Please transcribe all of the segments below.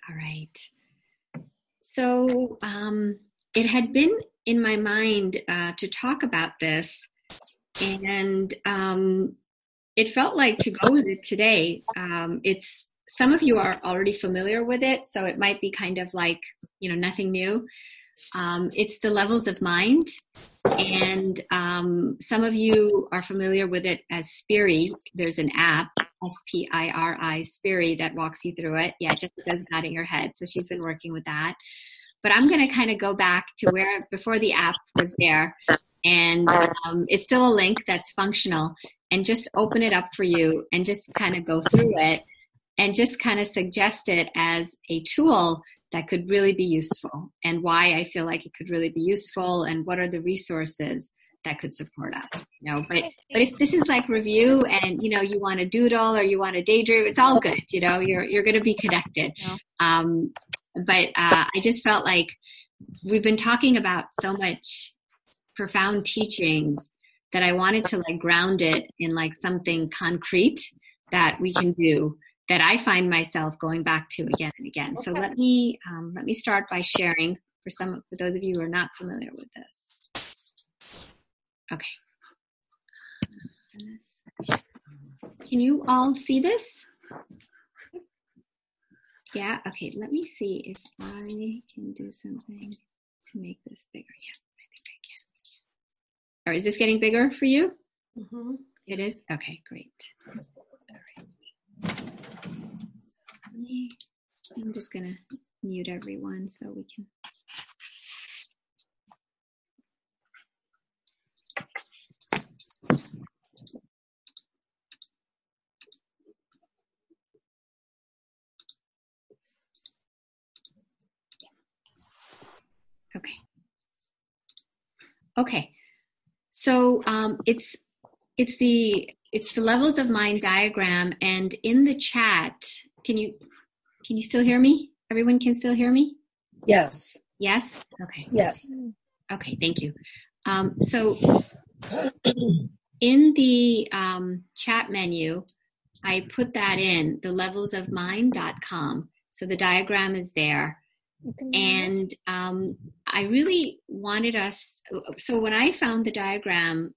All right. So it had been in my mind to talk about this, and it felt like to go with it today. It's some of you are already familiar with it, so it might be kind of like, nothing new. It's the levels of mind, and some of you are familiar with it as Spiri. There's an app, Spiri, Spiri, that walks you through it. Yeah, Jessica's nodding her head, so she's been working with that. But I'm going to kind of go back to where before the app was there, and it's still a link that's functional, and just open it up for you and just kind of go through it and just kind of suggest it as a tool that could really be useful, and why I feel like it could really be useful, and what are the resources that could support us. But if this is like review and you want to doodle or you want to daydream, it's all good. You're going to be connected. But I just felt like we've been talking about so much profound teachings that I wanted to like ground it in like something concrete that we can do, that I find myself going back to again and again. So let me start by sharing for those of you who are not familiar with this. Okay. Can you all see this? Yeah, okay, let me see if I can do something to make this bigger. Yeah, I think I can. All right, is this getting bigger for you? Mm-hmm. It is? Okay, great. All right. So I'm just going to mute everyone so we can. Okay. So it's the levels of mind diagram, and in the chat, can you still hear me? Everyone can still hear me? Yes. Yes? Okay. Yes. Okay, thank you. So in the chat menu, I put that in, the levelsofmind.com. So the diagram is there. And I really wanted us, so when I found the diagram,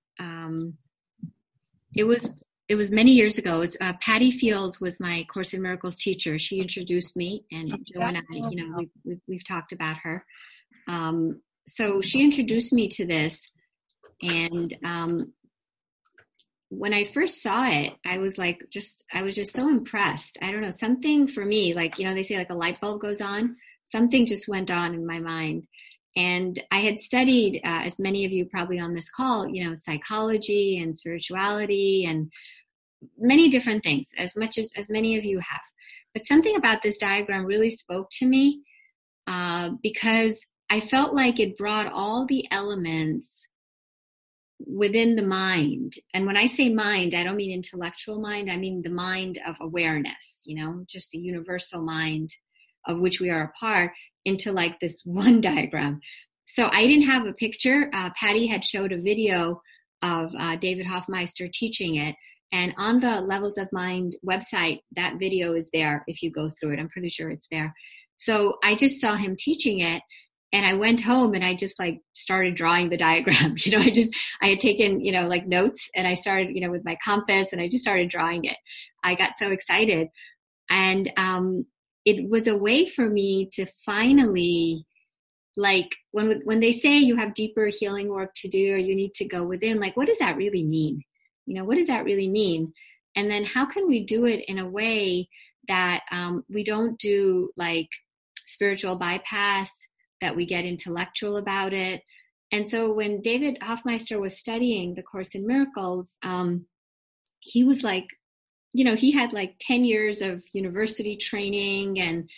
it was many years ago. It was, Patty Fields was my Course in Miracles teacher. She introduced me, and Joe and I, we've talked about her. So she introduced me to this, and when I first saw it, I was just so impressed. I don't know, something for me, like, they say like a light bulb goes on, something just went on in my mind. And I had studied, as many of you probably on this call, psychology and spirituality and many different things, as much as many of you have. But something about this diagram really spoke to me, because I felt like it brought all the elements within the mind. And when I say mind, I don't mean intellectual mind. I mean the mind of awareness, just the universal mind of which we are a part, into like this one diagram. So I didn't have a picture. Patty had showed a video of David Hoffmeister teaching it. And on the Levels of Mind website, that video is there if you go through it. I'm pretty sure it's there. So I just saw him teaching it. And I went home and I just like started drawing the diagram. I had taken, like notes, and I started, with my compass, and I just started drawing it. I got so excited. And it was a way for me to finally, like, when they say you have deeper healing work to do, or you need to go within, like, what does that really mean? What does that really mean? And then how can we do it in a way that we don't do like spiritual bypass, that we get intellectual about it. And so when David Hoffmeister was studying the Course in Miracles, he was like, he had like 10 years of university training, and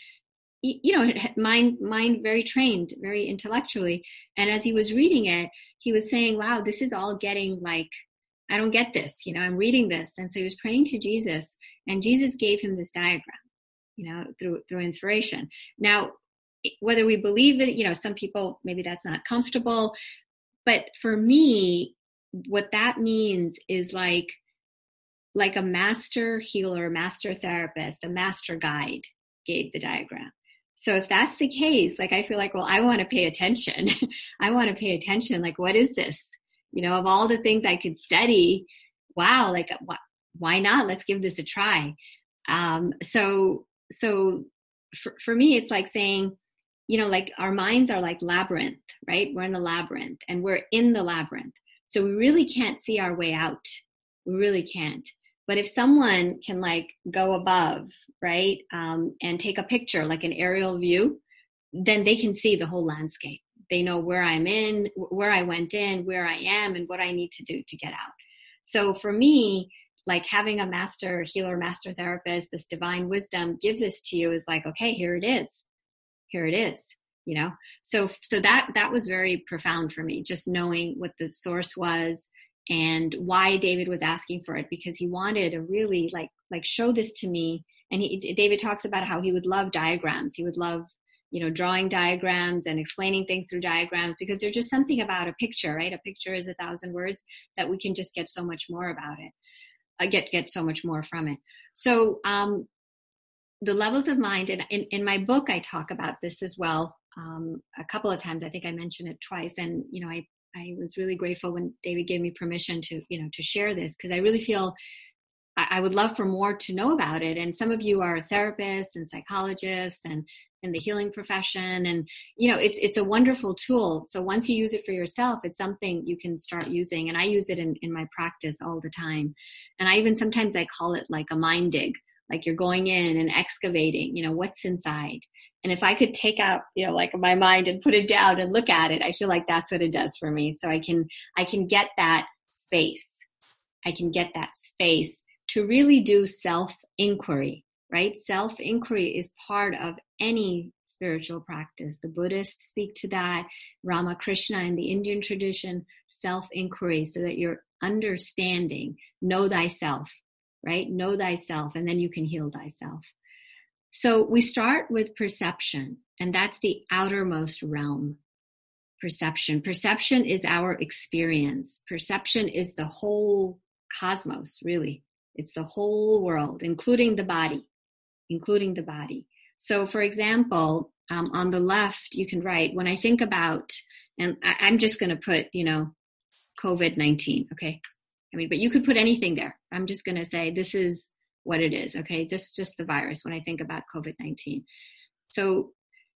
mind very trained, very intellectually. And as he was reading it, he was saying, wow, this is all getting like, I don't get this, I'm reading this. And so he was praying to Jesus, and Jesus gave him this diagram, through inspiration. Now, whether we believe it, some people, maybe that's not comfortable. But for me, what that means is like a master healer, a master therapist, a master guide gave the diagram. So if that's the case, like, I feel like, well, I want to pay attention. I want to pay attention. Like, what is this? Of all the things I could study, wow, like, why not? Let's give this a try. So for me, it's like saying, like, our minds are like labyrinth, right? We're in a labyrinth and we're in the labyrinth. So we really can't see our way out. We really can't. But if someone can, like, go above, right, and take a picture, like an aerial view, then they can see the whole landscape. They know where I'm in, where I went in, where I am, and what I need to do to get out. So for me, like, having a master healer, master therapist, this divine wisdom gives this to you is like, okay, here it is. Here it is, So that was very profound for me, just knowing what the source was and why David was asking for it, because he wanted to really like show this to me. And David talks about how he would love diagrams. He would love, drawing diagrams and explaining things through diagrams, because there's just something about a picture, right? A picture is 1,000 words, that we can just get so much more about it, get so much more from it. So, the levels of mind, and in my book, I talk about this as well a couple of times. I think I mentioned it twice. And, I was really grateful when David gave me permission to, to share this, because I really feel I would love for more to know about it. And some of you are therapists and psychologists and in the healing profession. And, it's a wonderful tool. So once you use it for yourself, it's something you can start using. And I use it in my practice all the time. And sometimes I call it like a mind dig. Like, you're going in and excavating, what's inside. And if I could take out, like, my mind and put it down and look at it, I feel like that's what it does for me. So I can get that space. I can get that space to really do self-inquiry, right? Self-inquiry is part of any spiritual practice. The Buddhists speak to that. Ramakrishna in the Indian tradition, self-inquiry, so that you're understanding, know thyself. Right? Know thyself, and then you can heal thyself. So we start with perception, and that's the outermost realm. Perception. Perception is our experience. Perception is the whole cosmos, really. It's the whole world, including the body. So, for example, on the left, you can write, when I think about, and I'm just going to put, COVID-19, okay? But you could put anything there. I'm just going to say this is what it is, okay? Just the virus when I think about COVID-19. So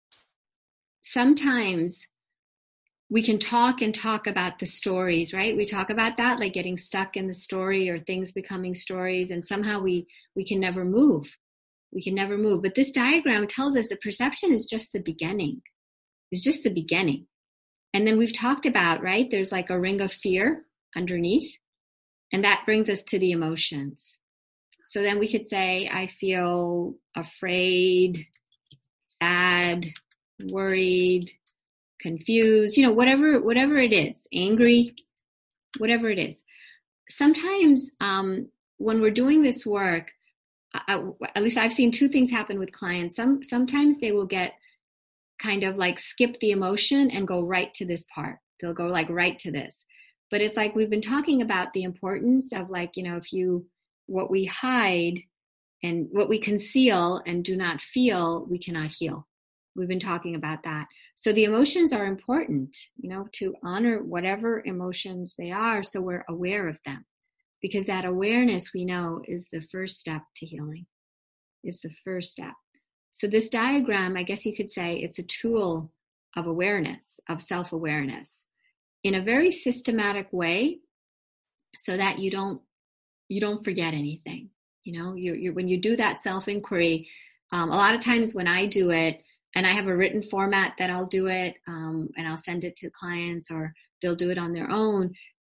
sometimes we can talk about the stories, right? We talk about that, like getting stuck in the story or things becoming stories, and somehow we can never move. We can never move. But this diagram tells us that perception is just the beginning. It's just the beginning. And then we've talked about, right? There's like a ring of fear underneath. And that brings us to the emotions. So then we could say, I feel afraid, sad, worried, confused, whatever it is, angry, whatever it is. Sometimes when we're doing this work, at least I've seen two things happen with clients. Sometimes they will get kind of like skip the emotion and go right to this part. They'll go like right to this. But it's like we've been talking about the importance of, like, what we hide and what we conceal and do not feel, we cannot heal. We've been talking about that. So the emotions are important, to honor whatever emotions they are, so we're aware of them. Because that awareness, we know, is the first step to healing. It's the first step. So this diagram, I guess you could say, it's a tool of awareness, of self-awareness, in a very systematic way, so that you don't forget anything. When you do that self-inquiry, a lot of times when I do it, and I have a written format that I'll do it, and I'll send it to clients, or they'll do it on their own.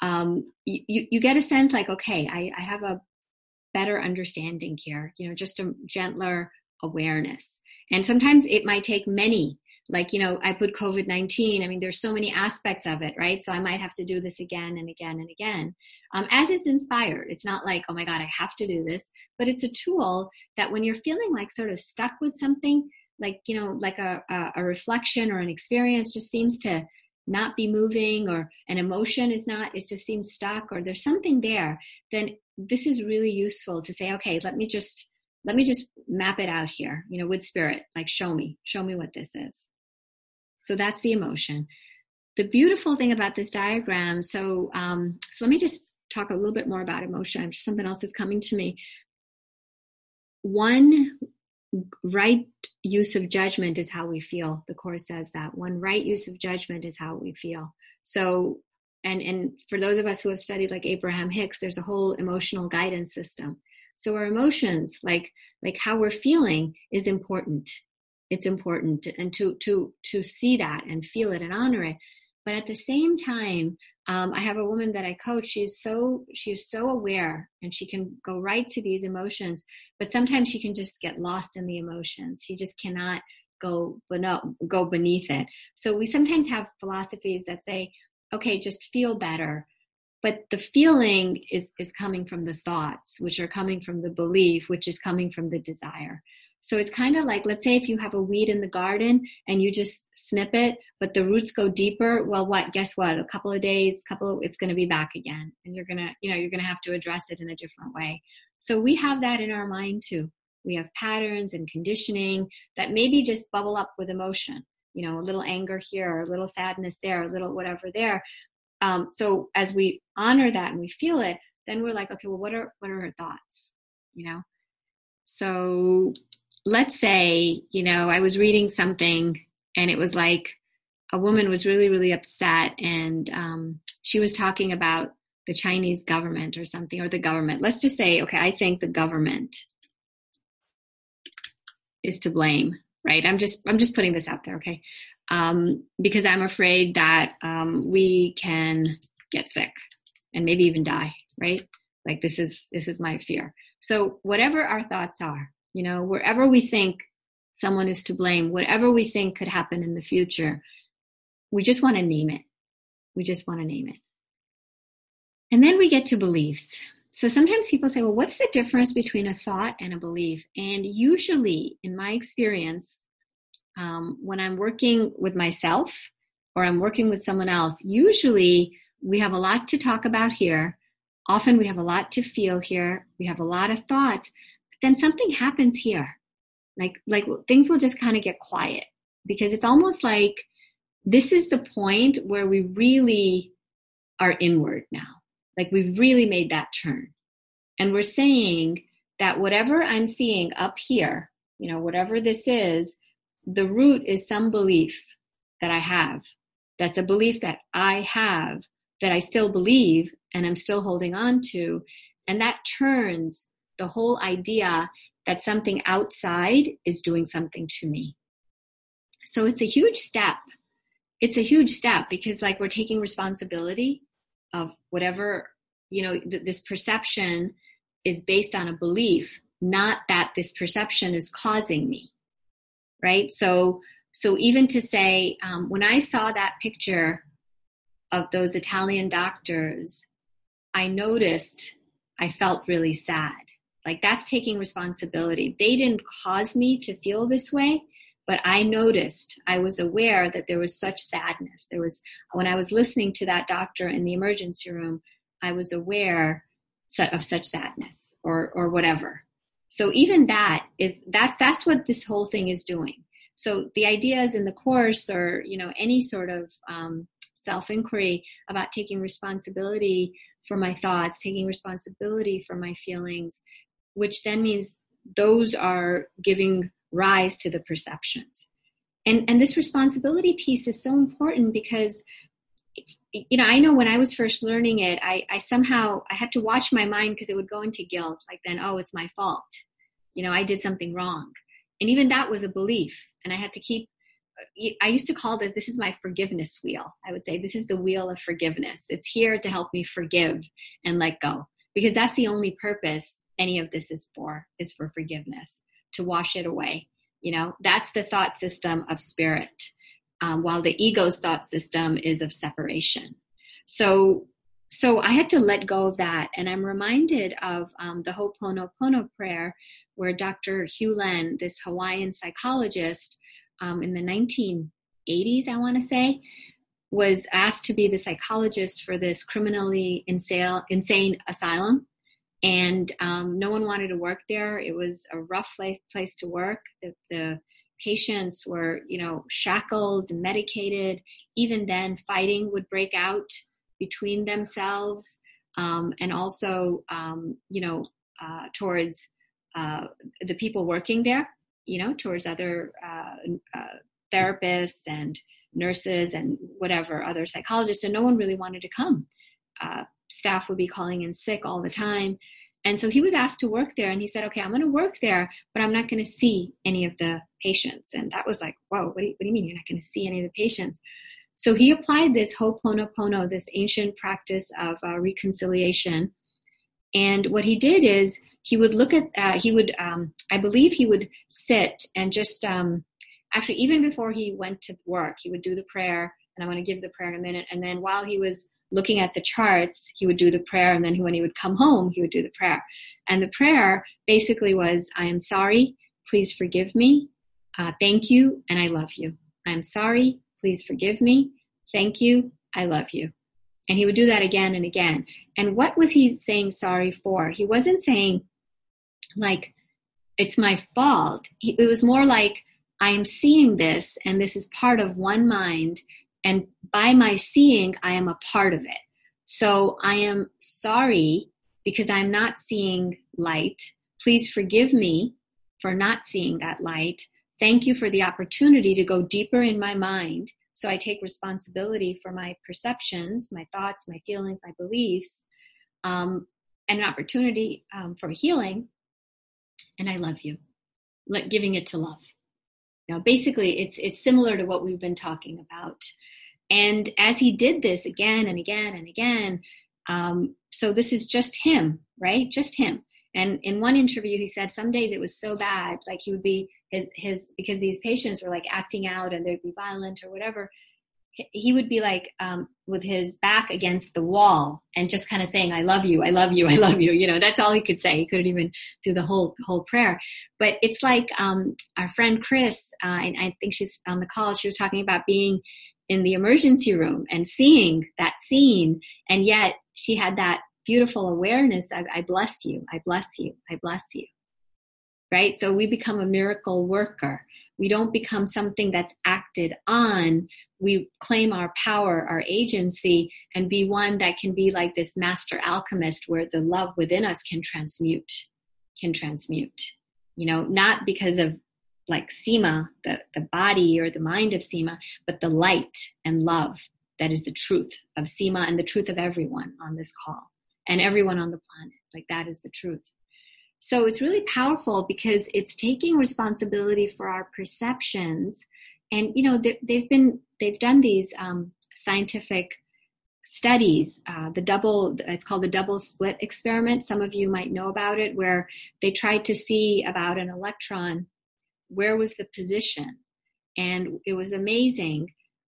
You get a sense like, okay, I have a better understanding here, just a gentler awareness. And sometimes it might take many. Like, I put COVID-19. There's so many aspects of it, right? So I might have to do this again and again and again, as it's inspired. It's not like, oh my God, I have to do this, but it's a tool that when you're feeling like sort of stuck with something, like, like a reflection or an experience just seems to not be moving, or an emotion is not, it just seems stuck, or there's something there, then this is really useful to say, okay, let me just let me just map it out here, with spirit, like show me what this is. So that's the emotion. The beautiful thing about this diagram, so let me just talk a little bit more about emotion. Something else is coming to me. One right use of judgment is how we feel. The Course says that. One right use of judgment is how we feel. So, and for those of us who have studied like Abraham Hicks, there's a whole emotional guidance system. So our emotions, like how we're feeling, is important. It's important, and to see that and feel it and honor it. But at the same time, I have a woman that I coach. She's so aware, and she can go right to these emotions. But sometimes she can just get lost in the emotions. She just cannot go beneath it. So we sometimes have philosophies that say, okay, just feel better. But the feeling is coming from the thoughts, which are coming from the belief, which is coming from the desire. So it's kind of like, let's say if you have a weed in the garden and you just snip it, but the roots go deeper. Well, guess what? A couple of days, it's going to be back again. And you're going to have to address it in a different way. So we have that in our mind too. We have patterns and conditioning that maybe just bubble up with emotion, a little anger here, or a little sadness there, a little whatever there. So as we honor that and we feel it, then we're like, okay, well, what are her thoughts? So let's say, I was reading something and it was like a woman was really, really upset, and she was talking about the Chinese government or something, or the government. Let's just say, okay, I think the government is to blame, right? I'm just putting this out there, okay? Because I'm afraid that we can get sick and maybe even die, right? Like this is my fear. So whatever our thoughts are, wherever we think someone is to blame, whatever we think could happen in the future, we just want to name it. And then we get to beliefs. So sometimes people say, well, what's the difference between a thought and a belief? And usually, in my experience, when I'm working with myself or I'm working with someone else, usually we have a lot to talk about here. Often we have a lot to feel here. We have a lot of thoughts. But then something happens here. Like things will just kind of get quiet, because it's almost like this is the point where we really are inward now. Like we've really made that turn. And we're saying that whatever I'm seeing up here, whatever this is, the root is some belief that I have. That's a belief that I have, that I still believe and I'm still holding on to. And that turns the whole idea that something outside is doing something to me. So it's a huge step. It's a huge step because we're taking responsibility of whatever, this perception is based on a belief, not that this perception is causing me, right? So even to say, when I saw that picture of those Italian doctors, I noticed I felt really sad. Like that's taking responsibility. They didn't cause me to feel this way, but I noticed, I was aware that there was such sadness. When I was listening to that doctor in the emergency room, I was aware of such sadness or whatever. So even that's what this whole thing is doing. So the ideas in the Course or, any sort of self-inquiry about taking responsibility for my thoughts, taking responsibility for my feelings, which then means those are giving rise to the perceptions. And this responsibility piece is so important because, I know when I was first learning it, I had to watch my mind because it would go into guilt. Like then, oh, it's my fault. I did something wrong. And even that was a belief. And I had to I used to call this is my forgiveness wheel. I would say this is the wheel of forgiveness. It's here to help me forgive and let go, because that's the only purpose any of this is for forgiveness, to wash it away. That's the thought system of spirit, while the ego's thought system is of separation. So I had to let go of that. And I'm reminded of the Ho'oponopono prayer, where Dr. Hugh Len, this Hawaiian psychologist, in the 1980s, I want to say, was asked to be the psychologist for this criminally insane asylum. And no one wanted to work there. It was a rough place to work. The patients were, shackled and medicated. Even then, fighting would break out between themselves, and also, towards the people working there, towards other therapists and nurses and whatever, other psychologists. And no one really wanted to come. Staff would be calling in sick all the time. And so he was asked to work there, and he said, okay, I'm going to work there, but I'm not going to see any of the patients. And that was like, whoa, what do you mean you're not going to see any of the patients? So he applied this Ho'oponopono, this ancient practice of reconciliation. And what he did is he would look at, I believe he would sit and just, actually, even before he went to work, he would do the prayer, and I'm going to give the prayer in a minute. And then while he was looking at the charts, he would do the prayer. And then when he would come home, he would do the prayer. And the prayer basically was, I am sorry, please forgive me, thank you, and I love you. I am sorry, please forgive me, thank you, I love you. And he would do that again and again. And what was he saying sorry for? He wasn't saying, like, it's my fault. It was more like, I am seeing this, and this is part of one mind, and by my seeing, I am a part of it. So I am sorry because I'm not seeing light. Please forgive me for not seeing that light. Thank you for the opportunity to go deeper in my mind. So I take responsibility for my perceptions, my thoughts, my feelings, my beliefs, and an opportunity for healing. And I love you, giving it to love. Basically, it's similar to what we've been talking about. And as he did this again and again and again, so this is just him, right? Just him. And in one interview, he said some days it was so bad, like he would be because these patients were like acting out and they'd be violent or whatever. He would be like with his back against the wall and just kind of saying, I love you, I love you, I love you. That's all he could say. He couldn't even do the whole prayer. But it's like our friend Chris, and I think she's on the call, she was talking about being in the emergency room and seeing that scene. And yet she had that beautiful awareness of, I bless you, I bless you, I bless you. Right? So we become a miracle worker. We don't become something that's acted on. We claim our power, our agency, and be one that can be like this master alchemist where the love within us can transmute, not because of like Seema, the body or the mind of Seema, but the light and love that is the truth of Seema and the truth of everyone on this call and everyone on the planet. Like that is the truth. So it's really powerful because it's taking responsibility for our perceptions. And, they've done these scientific studies, it's called the double slit experiment. Some of you might know about it, where they tried to see about an electron, where was the position? And it was amazing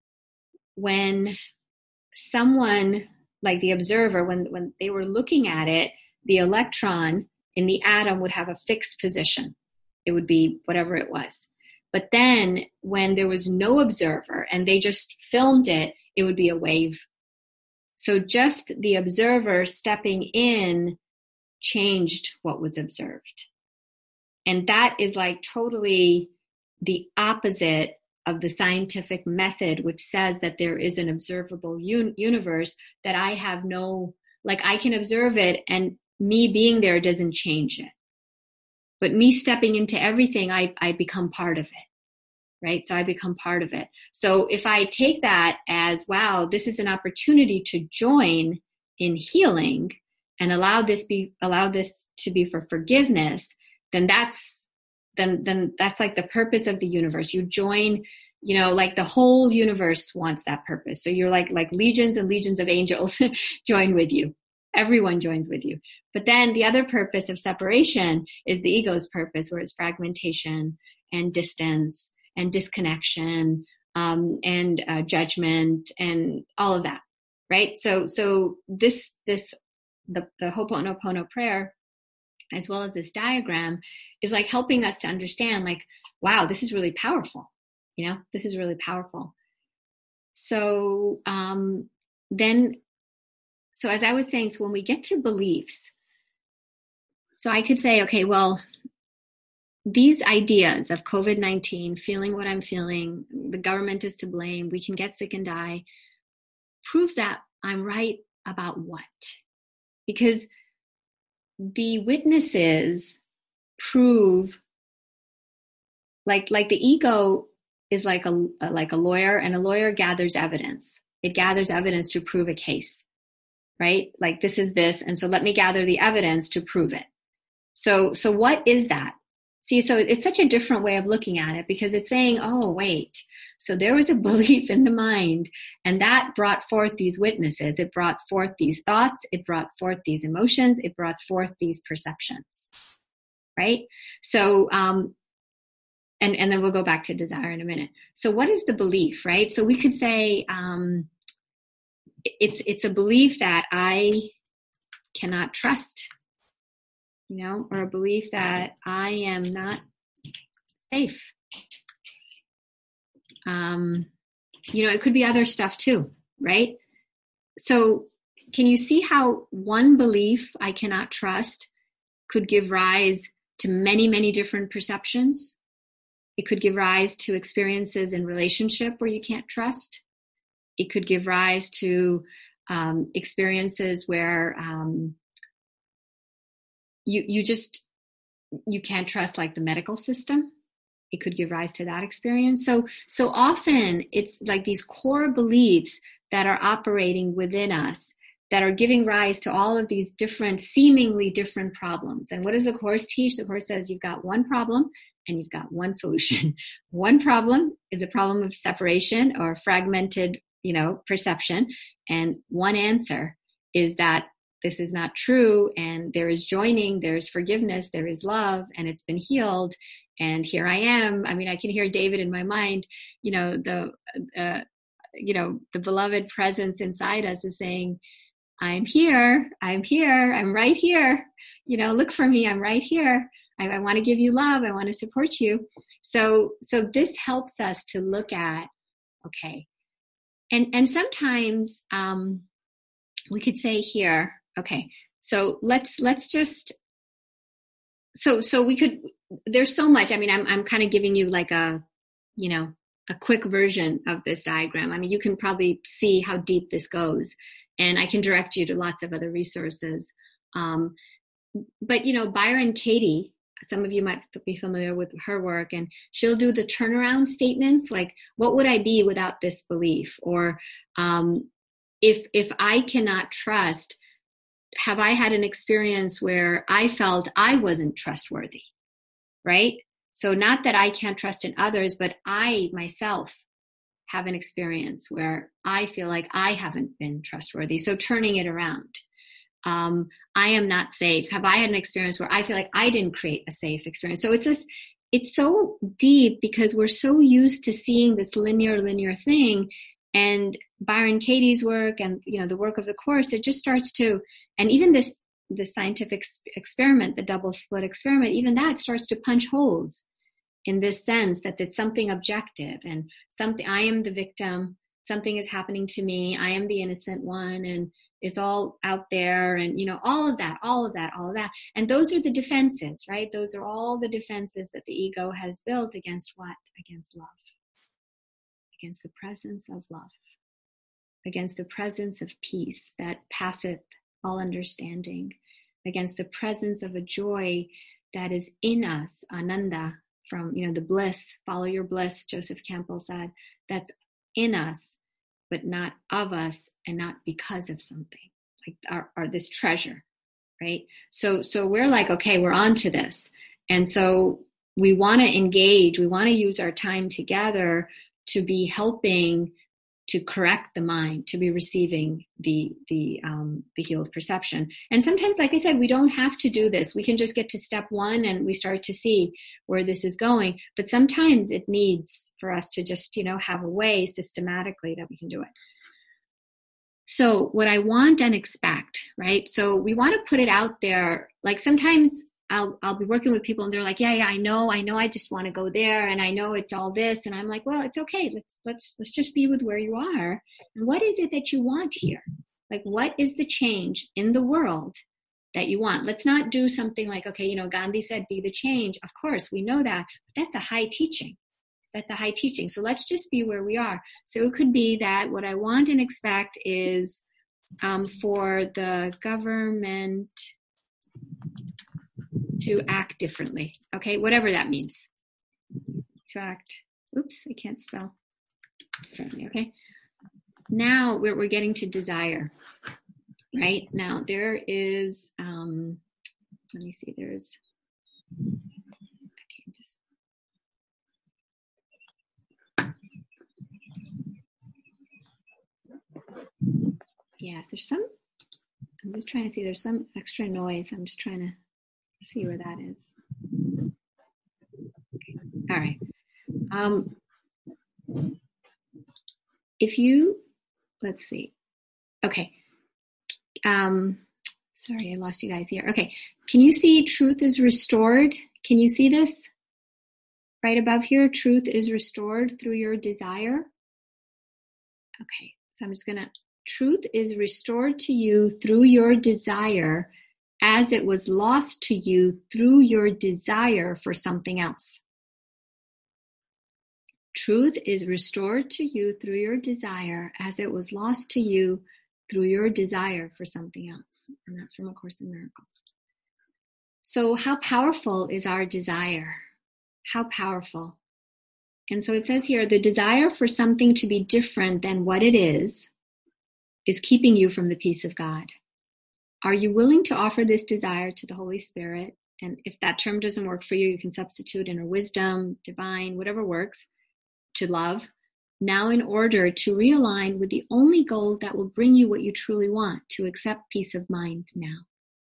when someone, like the observer, when they were looking at it, the electron in the atom would have a fixed position. It would be whatever it was. But then when there was no observer and they just filmed it, it would be a wave. So just the observer stepping in changed what was observed. And that is like totally the opposite of the scientific method, which says that there is an observable universe, that I have I can observe it and me being there doesn't change it. But me stepping into everything, I become part of it, right? So I become part of it. So if I take that as, wow, this is an opportunity to join in healing and allow this to be for forgiveness, then that's like the purpose of the universe. You join, like the whole universe wants that purpose. So you're like legions and legions of angels join with you. Everyone joins with you. But then the other purpose of separation is the ego's purpose, where it's fragmentation and distance and disconnection, and judgment and all of that, right? So the Ho'oponopono prayer, as well as this diagram, is like helping us to understand, like, wow, this is really powerful. This is really powerful. So so as I was saying, so when we get to beliefs, So I could say, okay, well, these ideas of COVID-19, feeling what I'm feeling, the government is to blame, we can get sick and die, prove that I'm right about what? Because the witnesses prove, like the ego is like a lawyer, and a lawyer gathers evidence. It gathers evidence to prove a case, right? Like this is this, and so let me gather the evidence to prove it. So what is that? See, so it's such a different way of looking at it, because it's saying, oh, wait, so there was a belief in the mind, and that brought forth these witnesses. It brought forth these thoughts. It brought forth these emotions. It brought forth these perceptions, right? So, and then we'll go back to desire in a minute. So what is the belief, right? So we could say it's a belief that I cannot trust, or a belief that I am not safe. It could be other stuff too, right? So can you see how one belief, I cannot trust, could give rise to many, many different perceptions? It could give rise to experiences in relationship where you can't trust. It could give rise to experiences where you can't trust, like the medical system. It could give rise to that experience. So often it's like these core beliefs that are operating within us that are giving rise to all of these different, seemingly different problems. And what does the Course teach? The Course says you've got one problem and you've got one solution. One problem is a problem of separation or fragmented, perception. And one answer is that this is not true, and there is joining, there is forgiveness, there is love, and it's been healed. And here I am. I mean, I can hear David in my mind, the beloved presence inside us is saying, I'm here, I'm right here. Look for me, I'm right here. I want to give you love. I want to support you. So this helps us to look at, okay. And sometimes we could say here, okay, so let's just, so we could, there's so much. I mean, I'm kind of giving you like a quick version of this diagram. I mean, you can probably see how deep this goes, and I can direct you to lots of other resources. But Byron Katie, some of you might be familiar with her work, and she'll do the turnaround statements, like, what would I be without this belief? Or if I cannot trust, have I had an experience where I felt I wasn't trustworthy, right? So not that I can't trust in others, but I myself have an experience where I feel like I haven't been trustworthy. So turning it around. I am not safe. Have I had an experience where I feel like I didn't create a safe experience? So it's so deep because we're so used to seeing this linear thing. And Byron Katie's work and, the work of the Course, it just starts to, and even the scientific experiment, the double slit experiment, even that starts to punch holes in this sense that it's something objective and something, I am the victim, something is happening to me, I am the innocent one, and it's all out there, and all of that. And those are the defenses, right? Those are all the defenses that the ego has built against what? Against love. Against the presence of love. Against the presence of peace that passeth all understanding. Against the presence of a joy that is in us, ananda, from the bliss, follow your bliss, Joseph Campbell said, that's in us, but not of us, and not because of something, like our this treasure, right? So we're like, okay, we're on to this. And so we want to engage, we want to use our time together to be helping to correct the mind, to be receiving the healed perception. And sometimes, like I said, we don't have to do this. We can just get to step one and we start to see where this is going. But sometimes it needs for us to just, have a way systematically that we can do it. So what I want and expect, right? So we want to put it out there. Like sometimes I'll be working with people and they're like, yeah, I know, I just want to go there, and I know it's all this, and I'm like, well, it's okay. Let's just be with where you are. And what is it that you want here? Like, what is the change in the world that you want. Let's not do something like, okay, Gandhi said, be the change. Of course, we know that, but that's a high teaching. That's a high teaching. So let's just be where we are. So it could be that what I want and expect is for the government to act differently. Okay, whatever that means. To act. Oops, I can't spell differently. Okay. Now we're getting to desire. Right now there is. Let me see. There's. Okay, just. Yeah, there's some. I'm just trying to see. There's some extra noise. I'm just trying to see where that is. Okay. All right. If you, let's see. Okay. Sorry, I lost you guys here. Okay. Can you see truth is restored? Can you see this? Right above here, truth is restored through your desire. Okay. So I'm just going to, truth is restored to you through your desire as it was lost to you through your desire for something else. Truth is restored to you through your desire as it was lost to you through your desire for something else. And that's from A Course in Miracles. So how powerful is our desire? How powerful. And so it says here, the desire for something to be different than what it is keeping you from the peace of God. Are you willing to offer this desire to the Holy Spirit? And if that term doesn't work for you, you can substitute inner wisdom, divine, whatever works, to love. Now in order to realign with the only goal that will bring you what you truly want, to accept peace of mind now.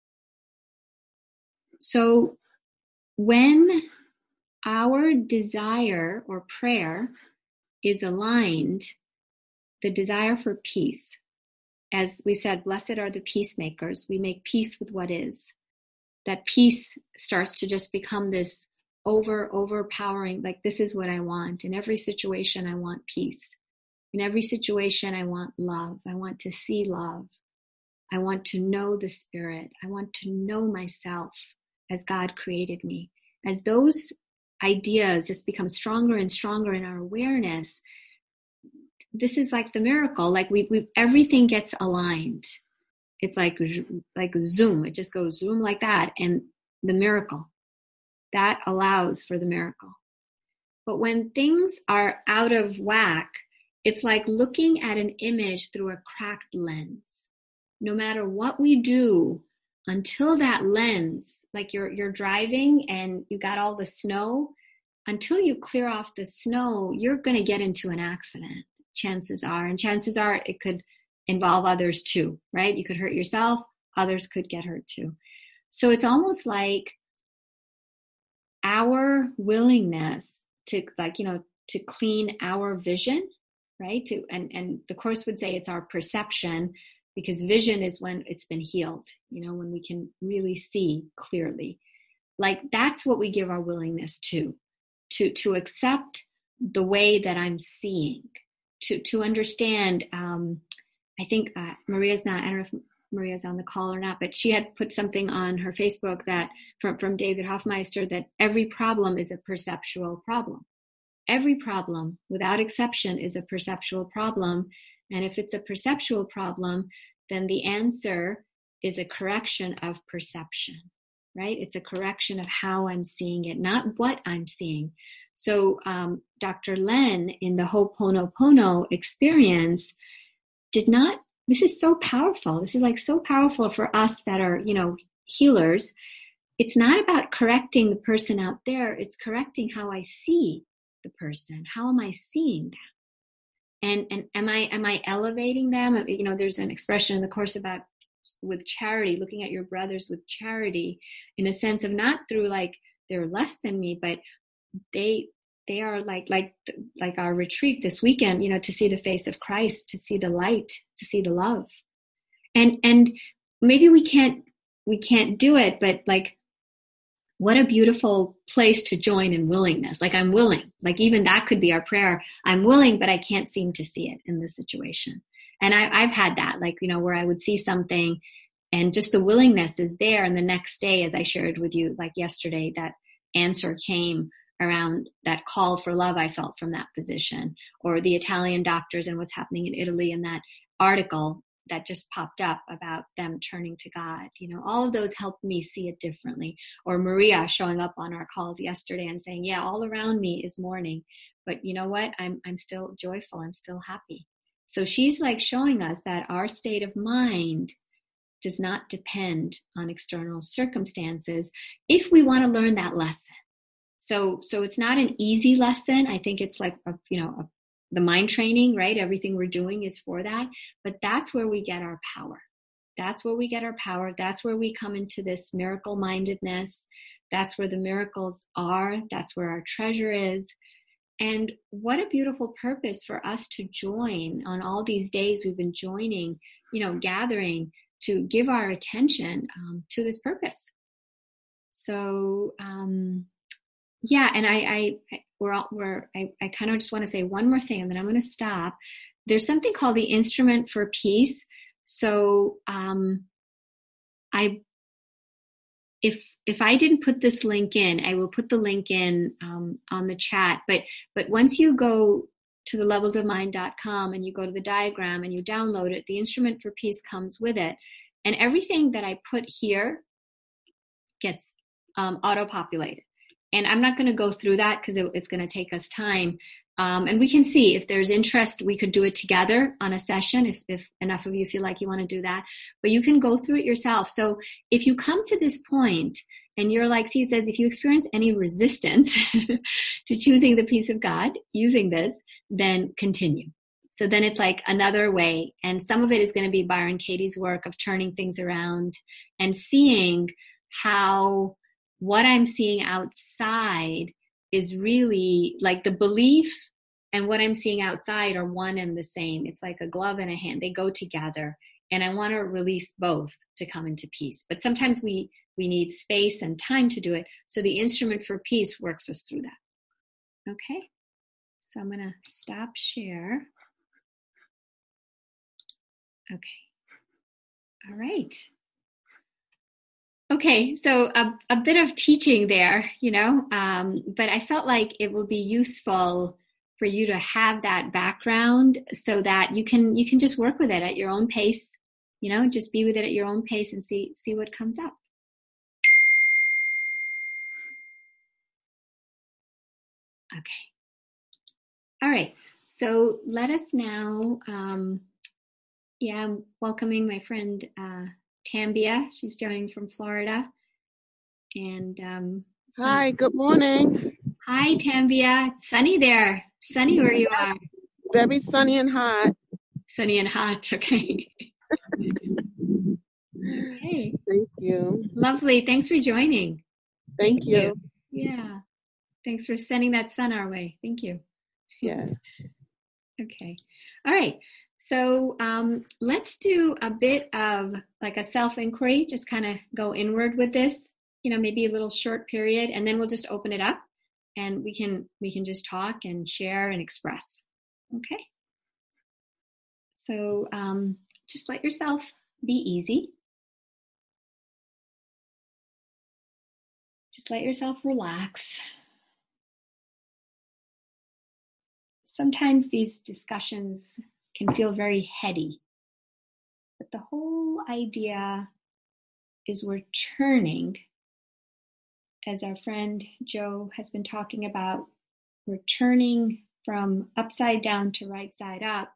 So when our desire or prayer is aligned, the desire for peace, as we said, blessed are the peacemakers. We make peace with what is. That peace starts to just become this overpowering, like this is what I want. In every situation, I want peace. In every situation, I want love. I want to see love. I want to know the Spirit. I want to know myself as God created me. As those ideas just become stronger and stronger in our awareness, this is like the miracle. Like we everything gets aligned. It's like zoom. It just goes zoom like that. And the miracle, that allows for the miracle. But when things are out of whack, it's like looking at an image through a cracked lens. No matter what we do, until that lens, like you're driving and you got all the snow, until you clear off the snow, you're going to get into an accident. Chances are it could involve others too, right? You could hurt yourself, others could get hurt too. So it's almost like our willingness to to clean our vision, right? And the Course would say it's our perception, because vision is when it's been healed, when we can really see clearly. Like that's what we give our willingness to accept the way that I'm seeing, to understand. I think Maria's not, I don't know if Maria's on the call or not, but she had put something on her Facebook that from David Hoffmeister, that every problem is a perceptual problem. Every problem, without exception, is a perceptual problem. And if it's a perceptual problem, then the answer is a correction of perception, right? It's a correction of how I'm seeing it, not what I'm seeing. So Dr. Len, in the Ho'oponopono experience, this is so powerful. This is like so powerful for us that are, healers. It's not about correcting the person out there. It's correcting how I see the person. How am I seeing them? And am I elevating them? There's an expression in the Course about with charity, looking at your brothers with charity, in a sense of not through like they're less than me, but they are like our retreat this weekend, to see the face of Christ, to see the light, to see the love. And maybe we can't do it, but like, what a beautiful place to join in willingness. Like I'm willing, like even that could be our prayer. I'm willing, but I can't seem to see it in this situation. And I've had that, like, where I would see something And just the willingness is there. And the next day, as I shared with you, like yesterday, that answer came around that call for love I felt from that physician, or the Italian doctors and what's happening in Italy, and that article that just popped up about them turning to God. All of those helped me see it differently. Or Maria showing up on our calls yesterday and saying, yeah, all around me is mourning, but you know what? I'm still joyful. I'm still happy. So she's like showing us that our state of mind does not depend on external circumstances if we want to learn that lesson. So it's not an easy lesson. I think it's like, the mind training, right? Everything we're doing is for that. But that's where we get our power. That's where we get our power. That's where we come into this miracle mindedness. That's where the miracles are. That's where our treasure is. And what a beautiful purpose for us to join on all these days we've been joining, gathering to give our attention to this purpose. So, yeah, and I kind of just want to say one more thing, and then I'm going to stop. There's something called the Instrument for Peace. So, if I didn't put this link in, I will put the link in on the chat. But once you go to the levelsofmind.com and you go to the diagram and you download it, the Instrument for Peace comes with it, and everything that I put here gets auto-populated. And I'm not going to go through that because it's going to take us time. And we can see if there's interest, we could do it together on a session if enough of you feel like you want to do that. But you can go through it yourself. So if you come to this point and you're like, see, it says if you experience any resistance to choosing the peace of God using this, then continue. So then it's like another way. And some of it is going to be Byron Katie's work of turning things around and seeing how what I'm seeing outside is really like the belief and what I'm seeing outside are one and the same. It's like a glove and a hand. They go together. And I want to release both to come into peace. But sometimes we need space and time to do it. So the Instrument for Peace works us through that. Okay. So I'm going to stop share. Okay. All right. Okay, so a bit of teaching there, but I felt like it would be useful for you to have that background so that you can just work with it at your own pace, just be with it at your own pace and see what comes up. Okay. All right. So let us now, I'm welcoming my friend Tambia. She's joining from Florida. And hi, good morning. Hi, Tambia. It's sunny there. Sunny where you are. Very sunny and hot. Sunny and hot. Okay. Okay. Thank you. Lovely. Thanks for joining. Thank you. Yeah. Thanks for sending that sun our way. Thank you. Yes. Okay. All right. So let's do a bit of like a self-inquiry, just kind of go inward with this, maybe a little short period, and then we'll just open it up and we can just talk and share and express. Okay. So just let yourself be easy. Just let yourself relax. Sometimes these discussions can feel very heady, but the whole idea is we're turning, as our friend Joe has been talking about, we're turning from upside down to right side up.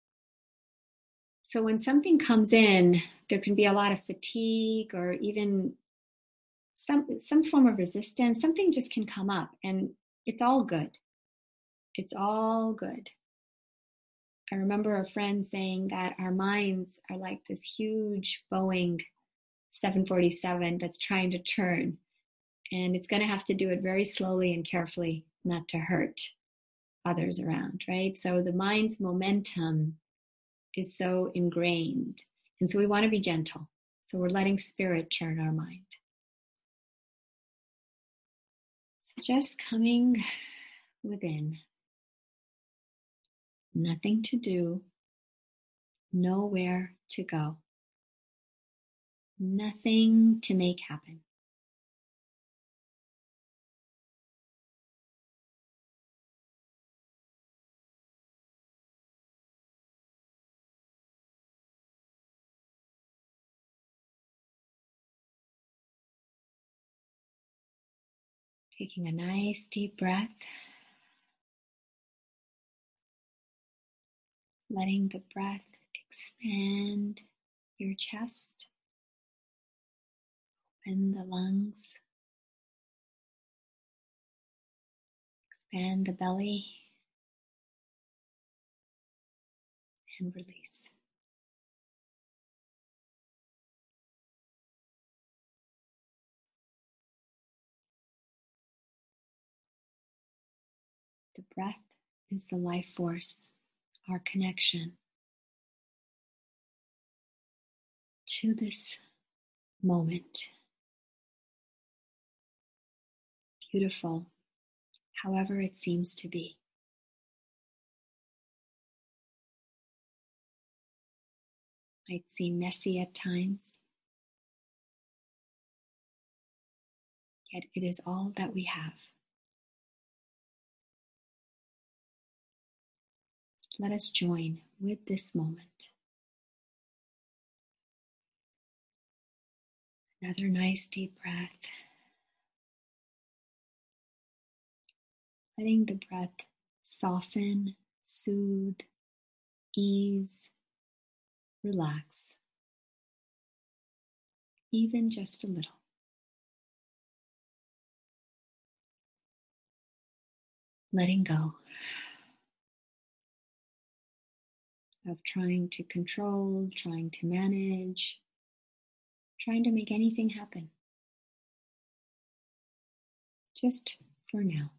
So when something comes in, there can be a lot of fatigue or even some form of resistance. Something just can come up, and it's all good. It's all good. I remember a friend saying that our minds are like this huge Boeing 747 that's trying to turn, and it's going to have to do it very slowly and carefully, not to hurt others around, right? So the mind's momentum is so ingrained, and so we want to be gentle. So we're letting spirit turn our mind. So just coming within. Nothing to do, nowhere to go. Nothing to make happen. Taking a nice deep breath, letting the breath expand your chest, open the lungs, expand the belly, and release. The breath is the life force, our connection to this moment. Beautiful, however it seems to be. Might seem messy at times, yet it is all that we have. Let us join with this moment. Another nice deep breath. Letting the breath soften, soothe, ease, relax, even just a little. Letting go of trying to control, trying to manage, trying to make anything happen. Just for now.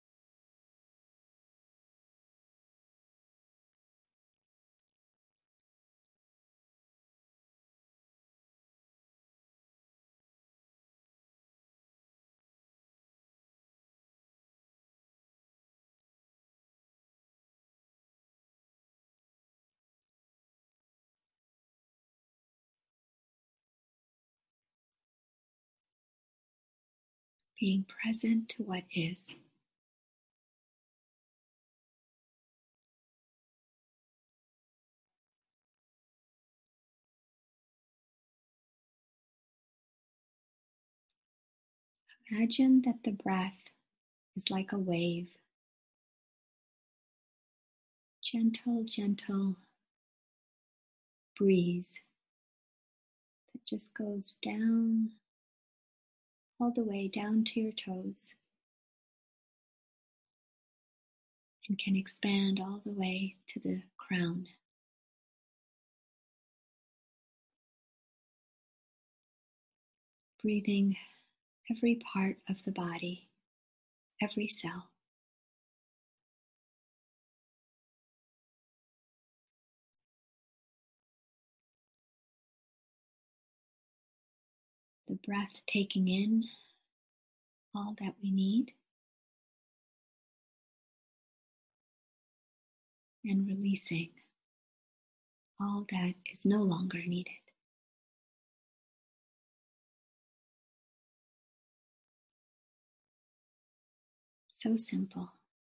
Being present to what is. Imagine that the breath is like a wave. Gentle, gentle breeze that just goes down, all the way down to your toes, and can expand all the way to the crown. Breathing every part of the body, every cell. The breath taking in all that we need and releasing all that is no longer needed. So simple.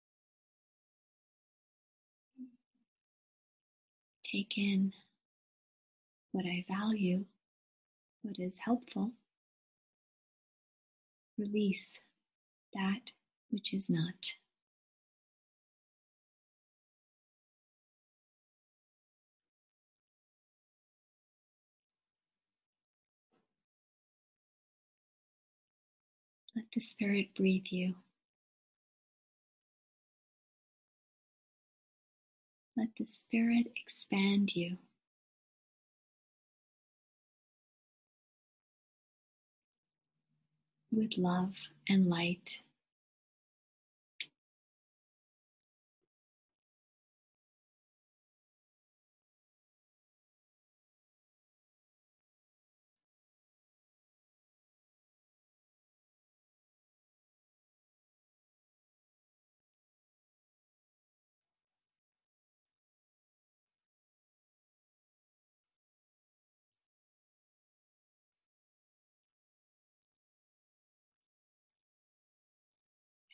Take in what I value, what is helpful. Release that which is not. Let the Spirit breathe you. Let the Spirit expand you. With love and light.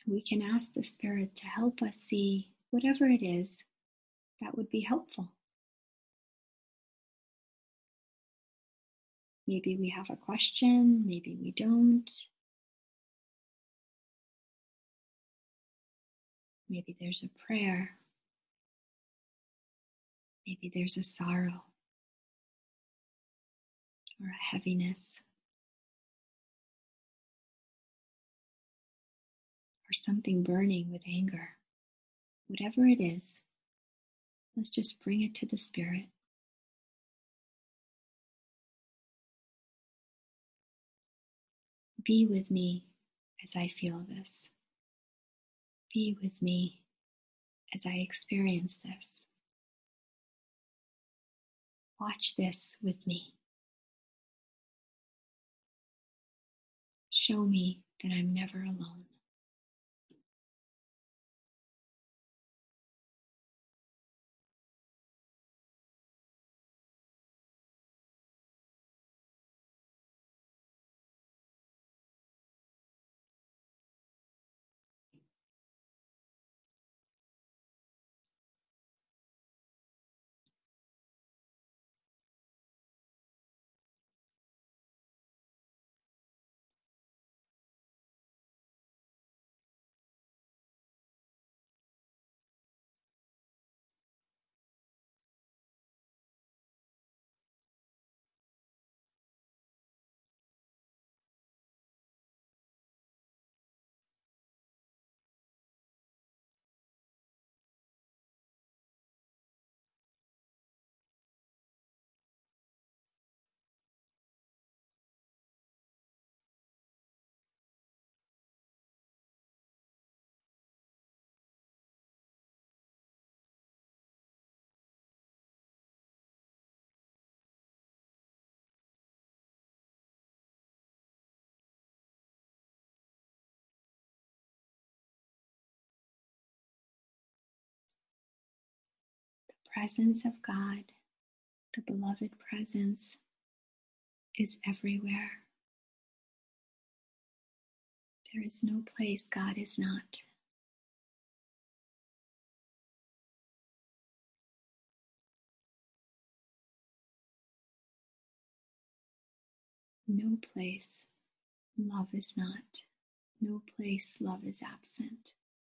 We can ask the Spirit to help us see whatever it is that would be helpful. Maybe we have a question, maybe we don't. Maybe there's a prayer. Maybe there's a sorrow or a heaviness or something burning with anger. Whatever it is, let's just bring it to the Spirit. Be with me as I feel this. Be with me as I experience this. Watch this with me. Show me that I'm never alone. The presence of God, the beloved presence, is everywhere. There is no place God is not. No place love is not. No place love is absent.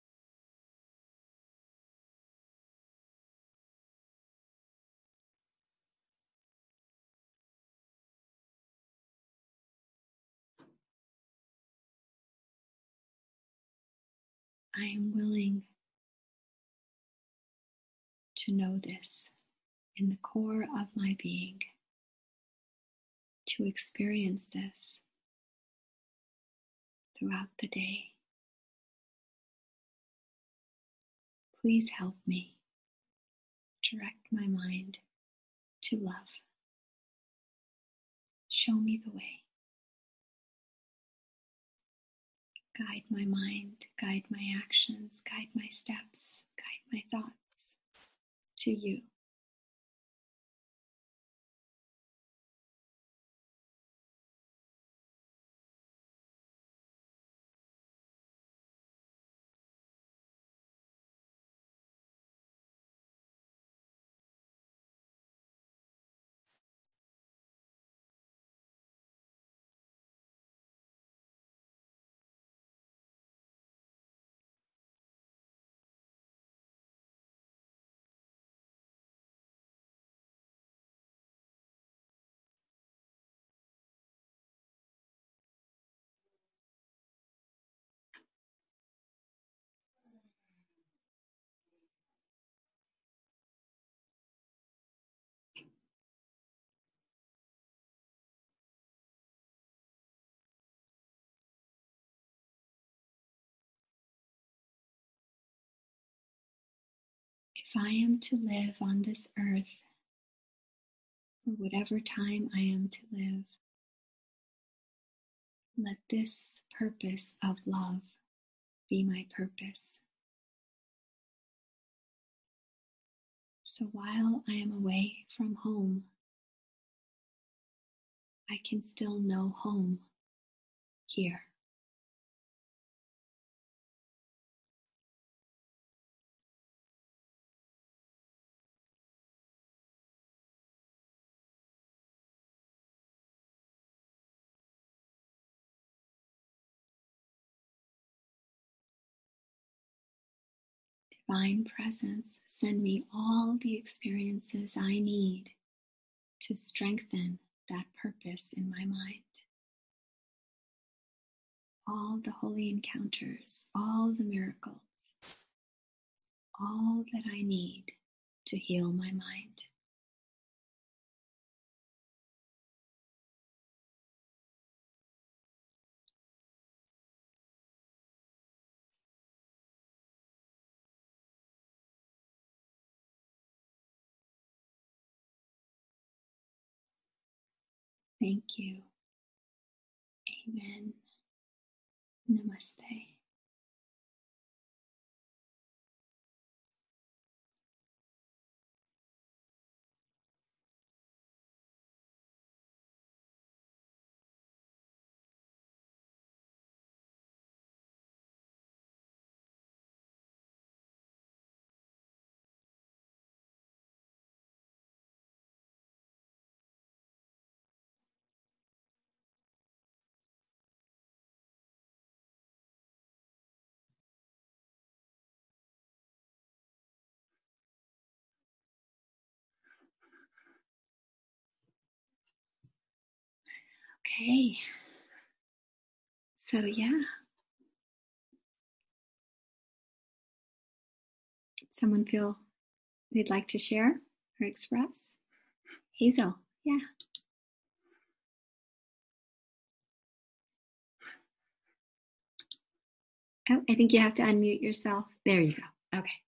I am willing to know this in the core of my being, to experience this throughout the day. Please help me direct my mind to love. Show me the way. Guide my mind, guide my actions, guide my steps, guide my thoughts to you. If I am to live on this earth, for whatever time I am to live, let this purpose of love be my purpose. So while I am away from home, I can still know home here. Divine Presence, send me all the experiences I need to strengthen that purpose in my mind. All the holy encounters, all the miracles, all that I need to heal my mind. Thank you. Amen. Namaste. Okay. So yeah. Someone feel they'd like to share or express? Hazel, yeah. Oh, I think you have to unmute yourself. There you go. Okay.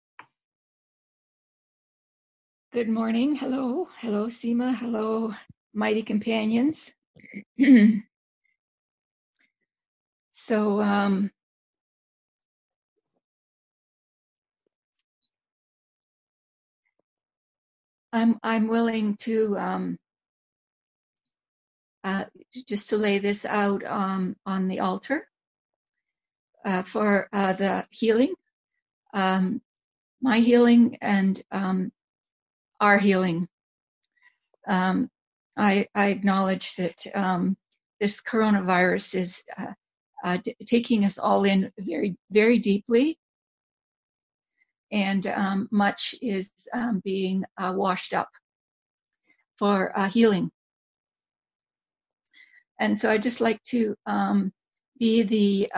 Good morning. Hello. Hello, Seema. Hello, mighty companions. So I'm willing to just to lay this out on the altar for the healing, my healing and our healing. I acknowledge that this coronavirus is taking us all in very, very deeply, and much is being washed up for healing. And so I just like to be the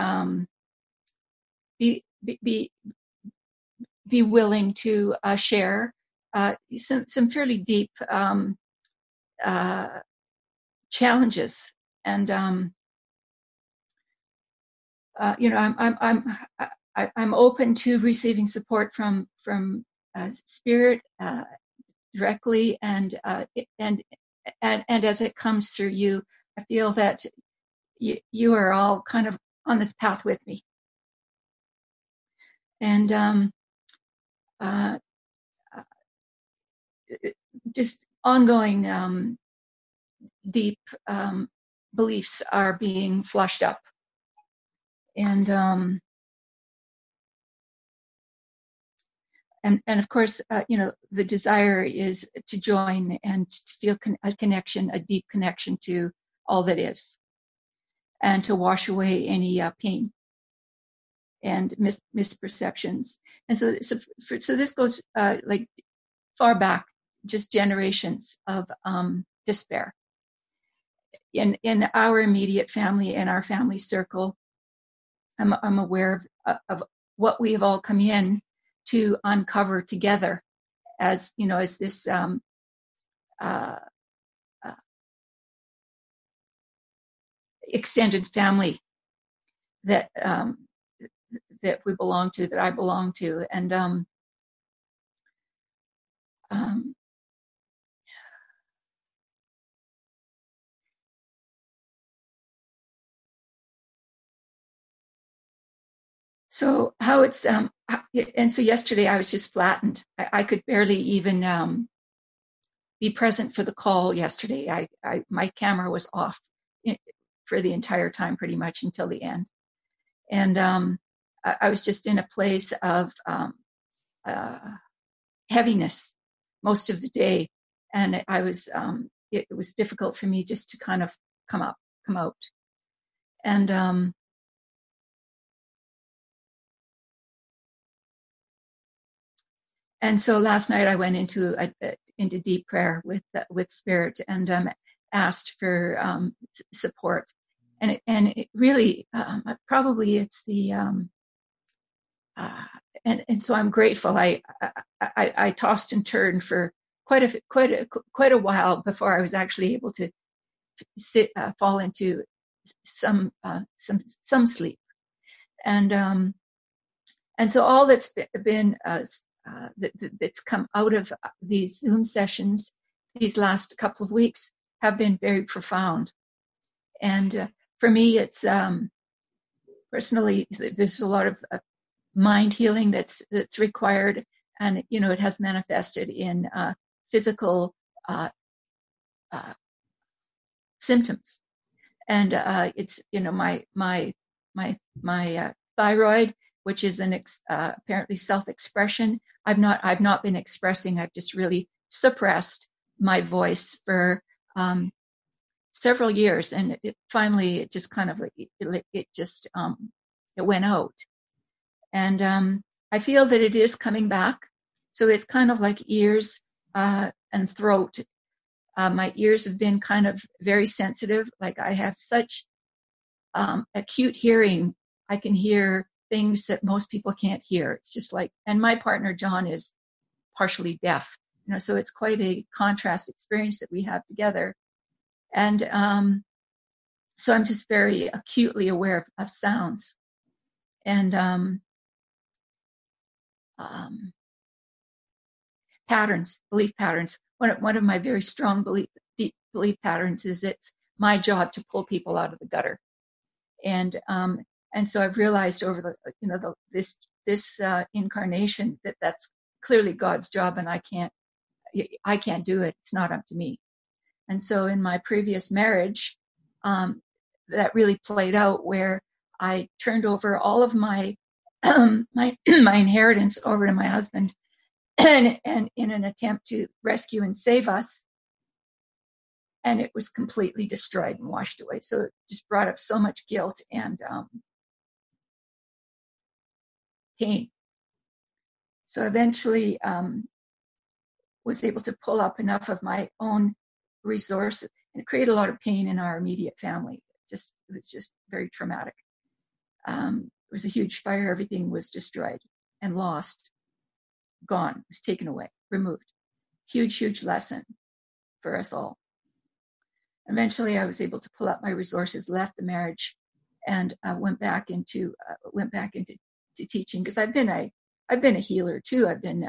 be willing to share some fairly deep challenges, and I'm open to receiving support from spirit directly, and as it comes through you, I feel that you are all kind of on this path with me, and just ongoing deep beliefs are being flushed up, and of course, the desire is to join and to feel a connection, a deep connection to all that is, and to wash away any pain and misperceptions. And so this goes like far back, just generations of despair in our immediate family and our family circle. I'm aware of what we have all come in to uncover together, as as this uh, extended family that that we belong to, that I belong to, and so how it's and so yesterday I was just flattened. I could barely even be present for the call yesterday. My camera was off for the entire time, pretty much until the end, and I was just in a place of heaviness most of the day, and I was it was difficult for me just to kind of come out, and And so last night I went into deep prayer with Spirit and asked for support. And it really probably it's the and so I'm grateful. I tossed and turned for quite a while before I was actually able to fall into some sleep. And so all that's been that's come out of these Zoom sessions these last couple of weeks have been very profound. And for me, it's personally, there's a lot of mind healing that's required, and it has manifested in physical symptoms. And it's my thyroid, which is an apparently self-expression. I've not been expressing. I've just really suppressed my voice for several years, and finally it just kind of it went out. And I feel that it is coming back. So it's kind of like ears and throat. My ears have been kind of very sensitive. Like I have such acute hearing. I can hear things that most people can't hear. It's just like, and my partner John is partially deaf, so it's quite a contrast experience that we have together. And so I'm just very acutely aware of sounds. And patterns, belief patterns. One of my very strong deep belief patterns is it's my job to pull people out of the gutter. And so I've realized over this incarnation that that's clearly God's job, and I can't do it. It's not up to me. And so in my previous marriage, that really played out, where I turned over all of my my inheritance over to my husband, and in an attempt to rescue and save us, and it was completely destroyed and washed away. So it just brought up so much guilt and pain. So eventually was able to pull up enough of my own resources, and it created a lot of pain in our immediate family. It was just very traumatic. It was a huge fire. Everything was destroyed and lost, gone, was taken away, removed. Huge lesson for us all. Eventually, I was able to pull up my resources, left the marriage, and went back into teaching, because I've been a healer too. I've been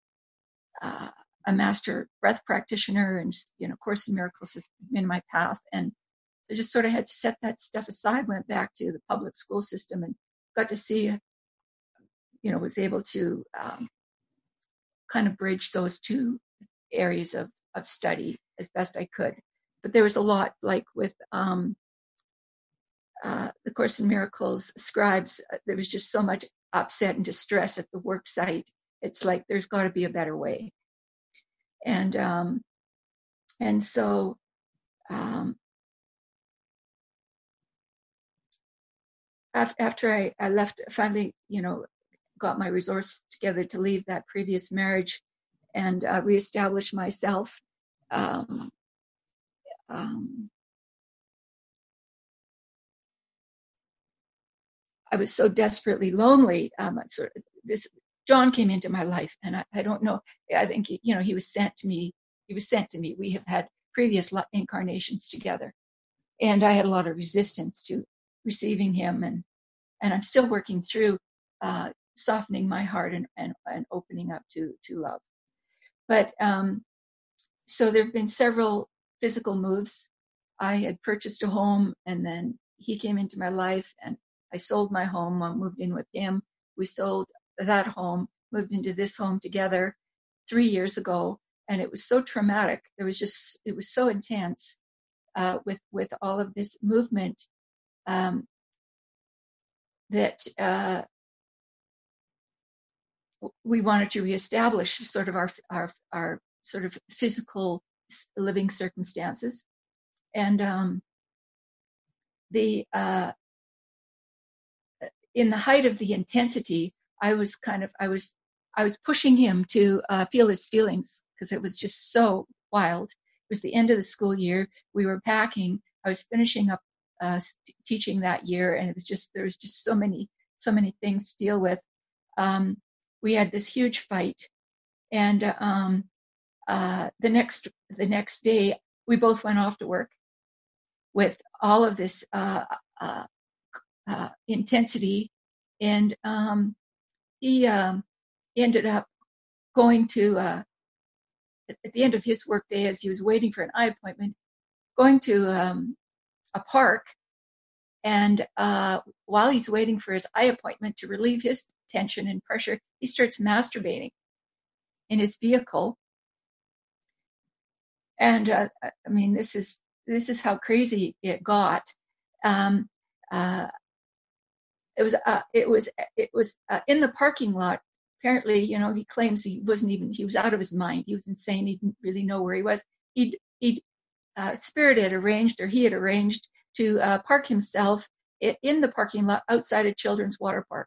a master breath practitioner, and Course in Miracles has been my path. And so I just sort of had to set that stuff aside. Went back to the public school system and got to see, was able to kind of bridge those two areas of study as best I could. But there was a lot, like with the Course in Miracles scribes, there was just so much upset and distress at the work site. It's like there's got to be a better way. And so after I left, finally, got my resource together to leave that previous marriage and reestablish myself. I was so desperately lonely. John came into my life, and I don't know. I think he was sent to me. He was sent to me. We have had previous incarnations together, and I had a lot of resistance to receiving him, and I'm still working through softening my heart and opening up to love. But so there have been several physical moves. I had purchased a home, and then he came into my life, and I sold my home. I moved in with him. We sold that home, moved into this home together 3 years ago, and it was so traumatic. It was so intense with all of this movement that we wanted to reestablish sort of our sort of physical living circumstances. And in the height of the intensity, I was I was pushing him to feel his feelings because it was just so wild. It was the end of the school year. We were packing. I was finishing up teaching that year, and there was just so many things to deal with. We had this huge fight, and the next day we both went off to work with all of this intensity, and he ended up going to at the end of his workday, as he was waiting for an eye appointment, going to a park, and while he's waiting for his eye appointment, to relieve his tension and pressure, he starts masturbating in his vehicle. And I mean, this is how crazy it got. It was in the parking lot. Apparently, he claims he was out of his mind. He was insane. He didn't really know where he was. Spirit had arranged, or he had arranged, to park himself in the parking lot outside a children's water park.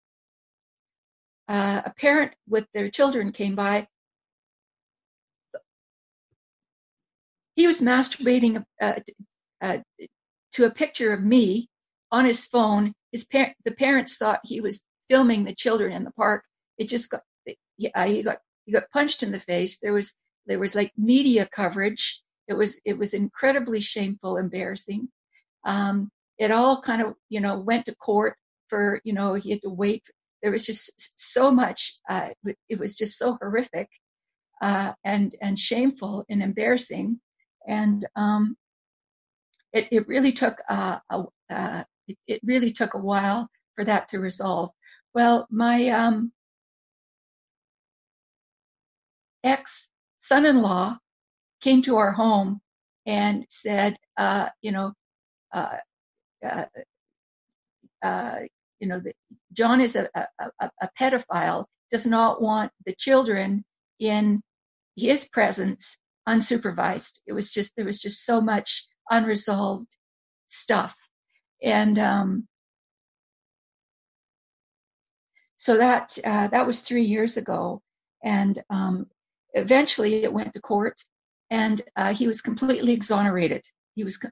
A parent with their children came by. He was masturbating to a picture of me on his phone. The parents thought he was filming the children in the park. He got punched in the face. There was like media coverage. It was incredibly shameful, embarrassing. It all kind of went to court for he had to wait. There was just so much. It was just so horrific and shameful and embarrassing. And it really took it really took a while for that to resolve. Well, my ex-son-in-law came to our home and said, that John is a pedophile, does not want the children in his presence unsupervised. There was just so much unresolved stuff. And so that was 3 years ago. And eventually it went to court, and he was completely exonerated. He was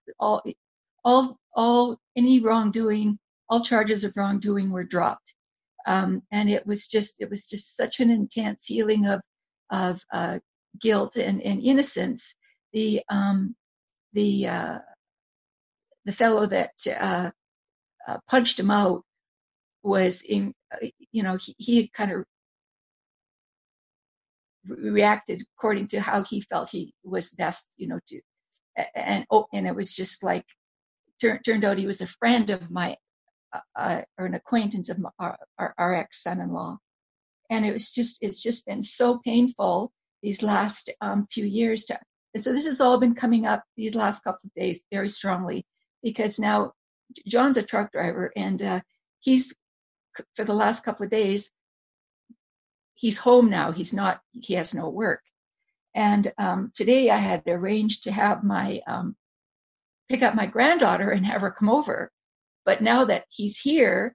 all any wrongdoing, all charges of wrongdoing were dropped. And it was just such an intense healing of guilt and innocence. The fellow that punched him out was he had kind of reacted according to how he felt he was best, and it was just like turned out he was a friend of my or an acquaintance of our ex-son-in-law. And it's just been so painful these last few years and so this has all been coming up these last couple of days very strongly, because now John's a truck driver, and he's, for the last couple of days, he's home now. He has no work. And today I had arranged to have pick up my granddaughter and have her come over. But now that he's here,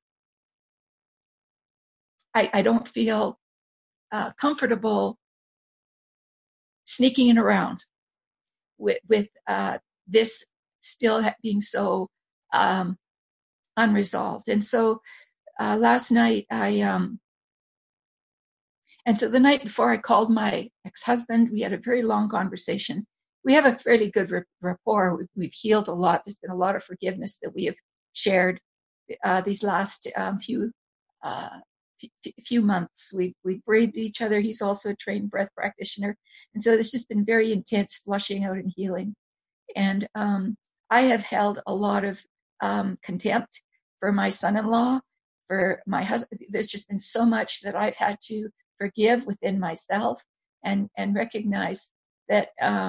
I don't feel comfortable sneaking in around with this still being so unresolved. And so last night and so the night before, I called my ex-husband. We had a very long conversation. We have a fairly good rapport. We've healed a lot. There's been a lot of forgiveness that we have shared these last few months. We breathed each other. He's also a trained breath practitioner. And so there's just been very intense flushing out and healing. And I have held a lot of contempt for my son-in-law, for my husband. There's just been so much that I've had to forgive within myself and recognize that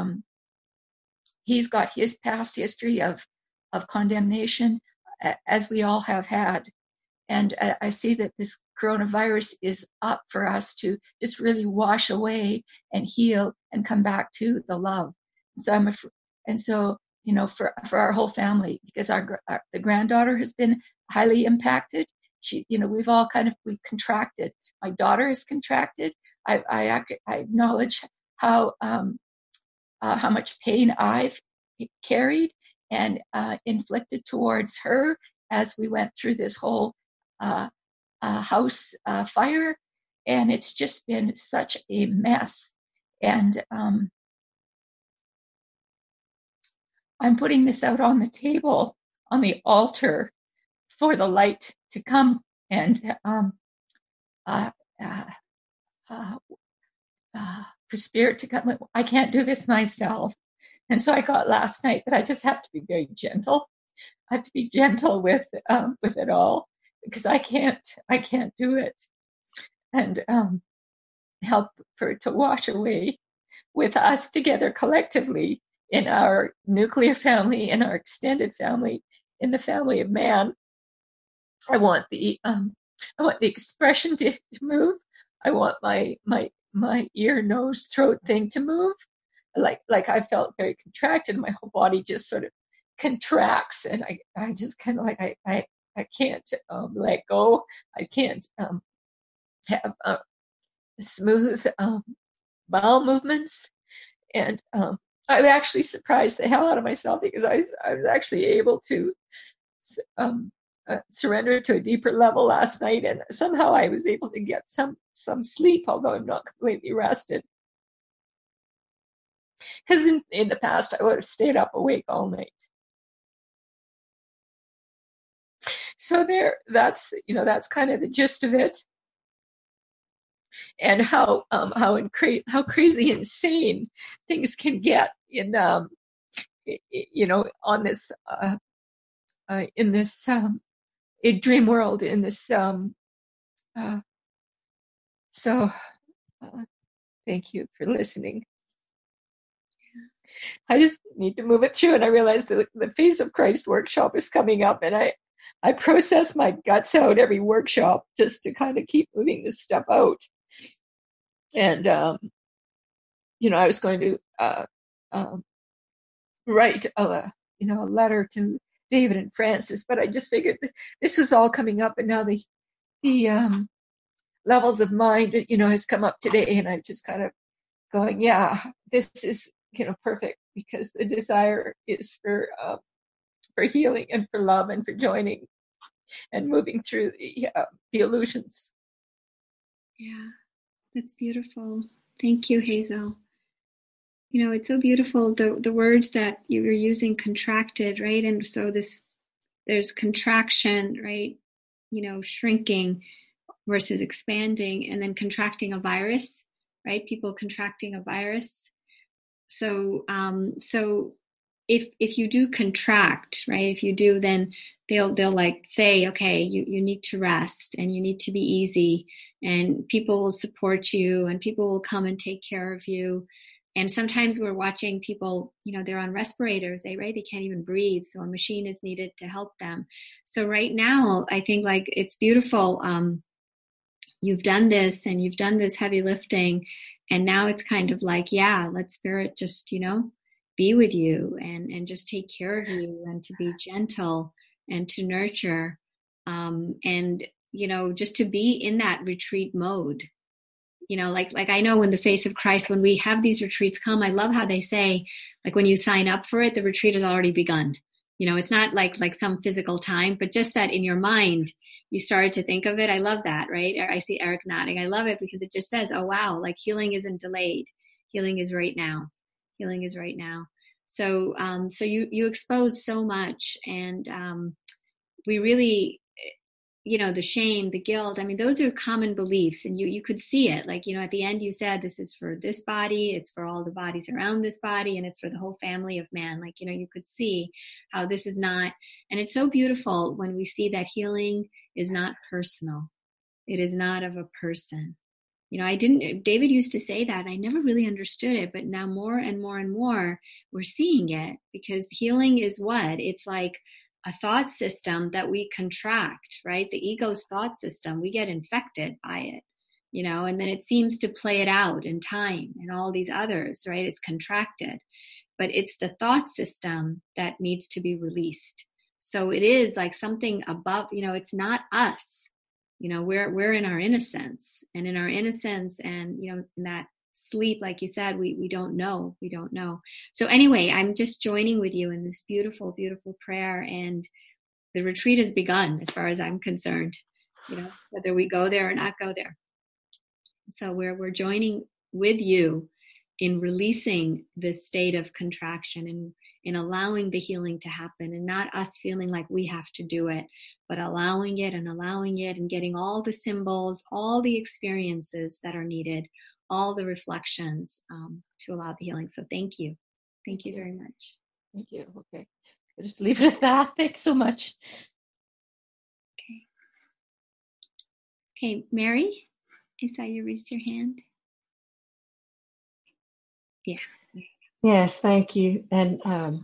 he's got his past history of condemnation, as we all have had. And I see that this coronavirus is up for us to just really wash away and heal and come back to the love. And so for our whole family, because the granddaughter has been highly impacted. We've contracted. my daughter is contracted. I acknowledge how much pain I've carried and inflicted towards her as we went through this whole house fire, and it's just been such a mess. And I'm putting this out on the table, on the altar, for the light to come and for spirit to come. I can't do this myself. And so I got last night that I just have to be very gentle. I have to be gentle with it all, because I can't do it. And help for it to wash away with us together collectively in our nuclear family, in our extended family, in the family of man. I want the expression to move. I want my ear, nose, throat thing to move. Like I felt very contracted. My whole body just sort of contracts, and I just kind of like I can't let go. I can't have smooth bowel movements, and I actually surprised the hell out of myself, because I was actually able to surrender to a deeper level last night, and somehow I was able to get some sleep, although I'm not completely rested. Because in the past I would have stayed up awake all night. So that's kind of the gist of it, and how crazy insane things can get in on this in this dream world, in this so thank you for listening. I just need to move it through, and I realized that the Face of Christ workshop is coming up, and I process my guts out every workshop just to kind of keep moving this stuff out. And I was going to write a letter to David and Francis, but I just figured that this was all coming up, and now the levels of mind has come up today, and I'm just kind of going, yeah, this is perfect, because the desire is for healing and for love and for joining and moving through the illusions. Yeah, that's beautiful. Thank you, Hazel. It's so beautiful, the words that you were using, contracted, right? And so there's contraction, right? Shrinking versus expanding, and then contracting a virus, right? People contracting a virus. So if you do contract, right? If you do, then they'll like say, okay, you need to rest, and you need to be easy, and people will support you, and people will come and take care of you. And sometimes we're watching people, they're on respirators, they can't even breathe. So a machine is needed to help them. So right now, I think like it's beautiful. You've done this, and you've done this heavy lifting, and now it's kind of like, yeah, let spirit just, be with you and just take care of you, and to be gentle and to nurture, and, just to be in that retreat mode. Like I know when the Face of Christ, when we have these retreats come, I love how they say, like when you sign up for it, the retreat has already begun. It's not like some physical time, but just that in your mind, you started to think of it. I love that, right? I see Eric nodding. I love it because it just says, oh, wow, like healing isn't delayed. Healing is right now. Healing is right now. So you expose so much, and we really, the shame, the guilt, I mean, those are common beliefs, and you could see it. Like, at the end you said, this is for this body, it's for all the bodies around this body, and it's for the whole family of man. Like, you could see how this is not, and it's so beautiful when we see that healing is not personal. It is not of a person. David used to say that, and I never really understood it, but now more and more and more we're seeing it, because healing is what? It's like a thought system that we contract, right? The ego's thought system, we get infected by it, and then it seems to play it out in time and all these others, right? It's contracted, but it's the thought system that needs to be released. So it is like something above, it's not us. we're in our innocence, and in that sleep, like you said, we don't know. So anyway, I'm just joining with you in this beautiful, beautiful prayer, and the retreat has begun as far as I'm concerned, whether we go there or not go there. So we're joining with you in releasing this state of contraction and in allowing the healing to happen, and not us feeling like we have to do it, but allowing it and getting all the symbols, all the experiences that are needed, all the reflections to allow the healing. So thank you. Thank you very much. Thank you. Okay. I'll just leave it at that. Thanks so much. Okay, Mary, I saw you raised your hand. Yeah. Yes, thank you. And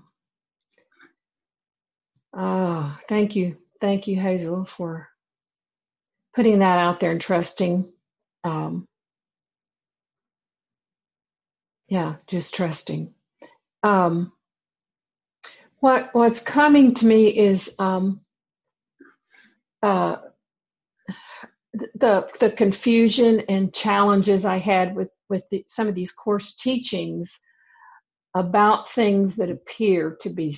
thank you, Hazel, for putting that out there and trusting. Just trusting. What's coming to me is the confusion and challenges I had with some of these course teachings about things that appear to be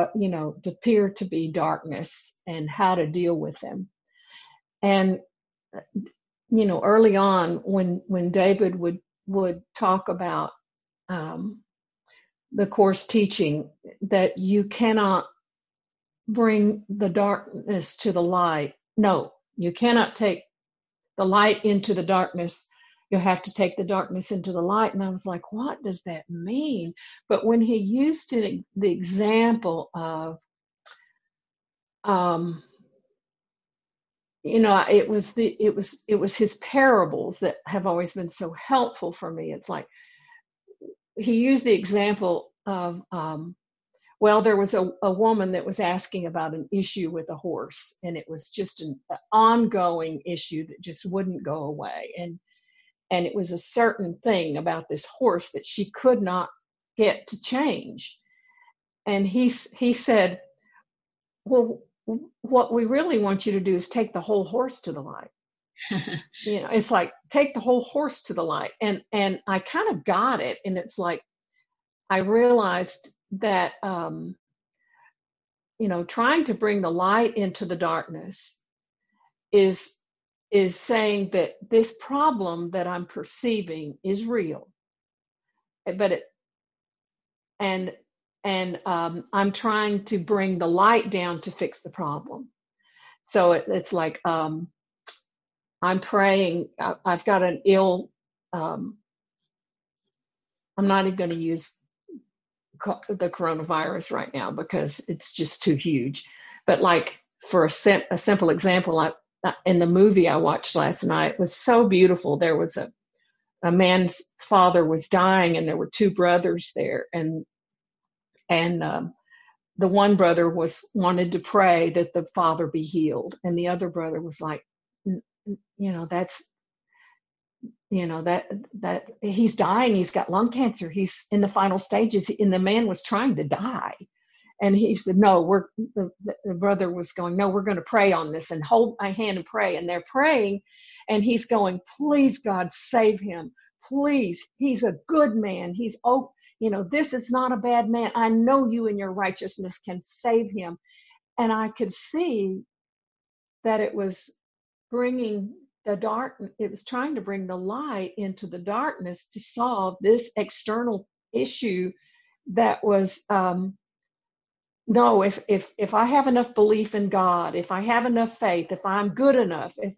darkness, and how to deal with them. And early on, when David would talk about the course teaching that you cannot bring the darkness to the light. No, you cannot take the light into the darkness. You have to take the darkness into the light. And I was like, what does that mean? But when he used the example of, it was his parables that have always been so helpful for me. It's like he used the example of, there was a woman that was asking about an issue with a horse, and it was just an ongoing issue that just wouldn't go away. And it was a certain thing about this horse that she could not get to change. And he said, well, what we really want you to do is take the whole horse to the light. It's like, take the whole horse to the light. And I kind of got it. And it's like, I realized that, trying to bring the light into the darkness is saying that this problem that I'm perceiving is real, but I'm trying to bring the light down to fix the problem. So it's like, I'm praying. I've got an ill, I'm not even going to use the coronavirus right now because it's just too huge. But like, for a simple example, in the movie I watched last night, it was so beautiful. There was a man's father was dying, and there were two brothers there, and the one brother wanted to pray that the father be healed, and the other brother was like, that's that he's dying, he's got lung cancer, he's in the final stages, and the man was trying to die. And he said, no, the brother was going, no, we're going to pray on this and hold my hand and pray. And they're praying, and he's going, please, God, save him. Please, he's a good man. This is not a bad man. I know you in your righteousness can save him. And I could see that it was bringing it was trying to bring the light into the darkness to solve this external issue that was, no, if I have enough belief in God, if I have enough faith, if I'm good enough, if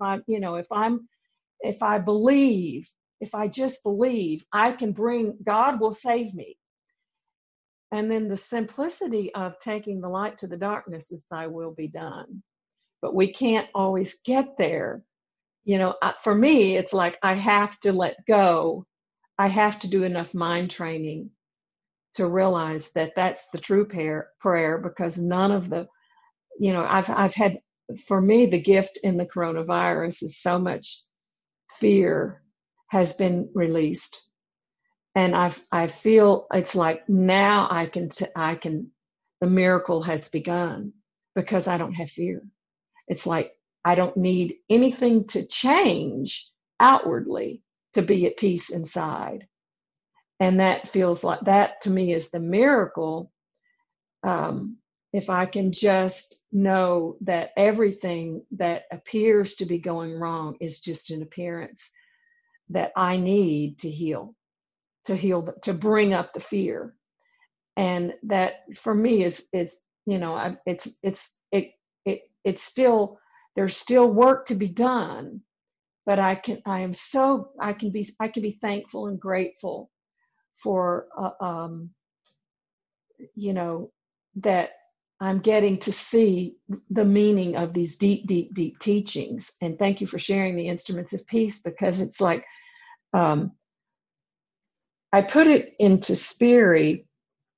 I believe, if I just believe, God will save me. And then the simplicity of taking the light to the darkness is thy will be done. But we can't always get there. For me, it's like I have to let go. I have to do enough mind training to realize that that's the true prayer, because none of the, I've had, for me, the gift in the coronavirus is so much fear has been released. And I feel it's like now I can, the miracle has begun because I don't have fear. It's like I don't need anything to change outwardly to be at peace inside. And that feels like, that to me is the miracle. If I can just know that everything that appears to be going wrong is just an appearance that I need to heal, to bring up the fear. And that for me is it's still, there's still work to be done, but I can be thankful and grateful for that I'm getting to see the meaning of these deep, deep, deep teachings. And thank you for sharing the Instruments of Peace, because it's like, I put it into Sperry,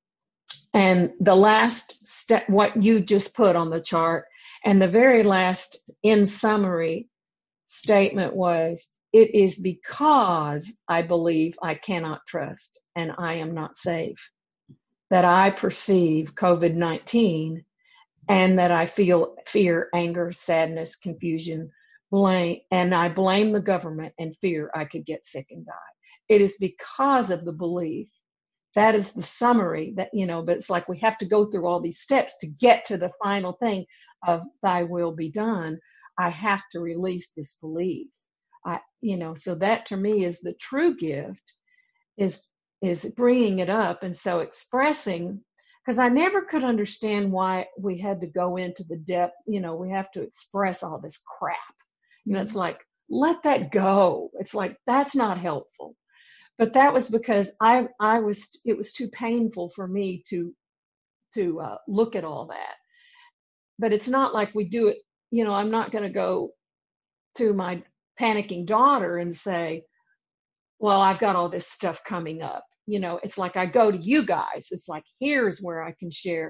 and the last step, what you just put on the chart, and the very last in summary statement was, it is because I believe I cannot trust and I am not safe that I perceive COVID-19, and that I feel fear, anger, sadness, confusion, blame, and I blame the government and fear I could get sick and die. It is because of the belief. That is the summary that, but it's like we have to go through all these steps to get to the final thing of thy will be done. I have to release this belief. So that to me is the true gift, is bringing it up. And so expressing, because I never could understand why we had to go into the depth, we have to express all this crap. It's like, let that go. It's like, that's not helpful. But that was because it was too painful for me to look at all that. But it's not like we do it, I'm not going to go to my panicking daughter and say, well, I've got all this stuff coming up. It's like I go to you guys. It's like, here's where I can share,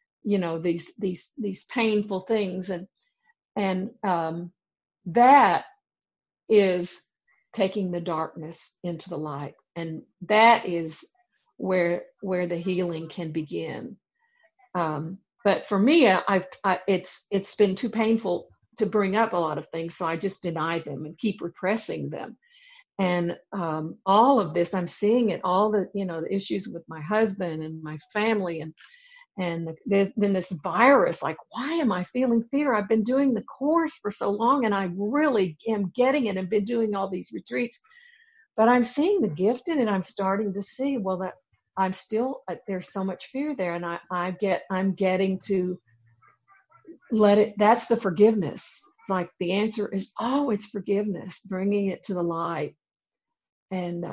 these painful things. And that is taking the darkness into the light. And that is where the healing can begin. But for me, it's been too painful to bring up a lot of things. So I just deny them and keep repressing them. And all of this, I'm seeing it, all the, the issues with my husband and my family, and then this virus, like, why am I feeling fear? I've been doing the course for so long, and I really am getting it, and been doing all these retreats, but I'm seeing the gift in it. I'm starting to see, well, that I'm still, there's so much fear there. And I'm getting to let it, that's the forgiveness. It's like the answer is, it's forgiveness, bringing it to the light. And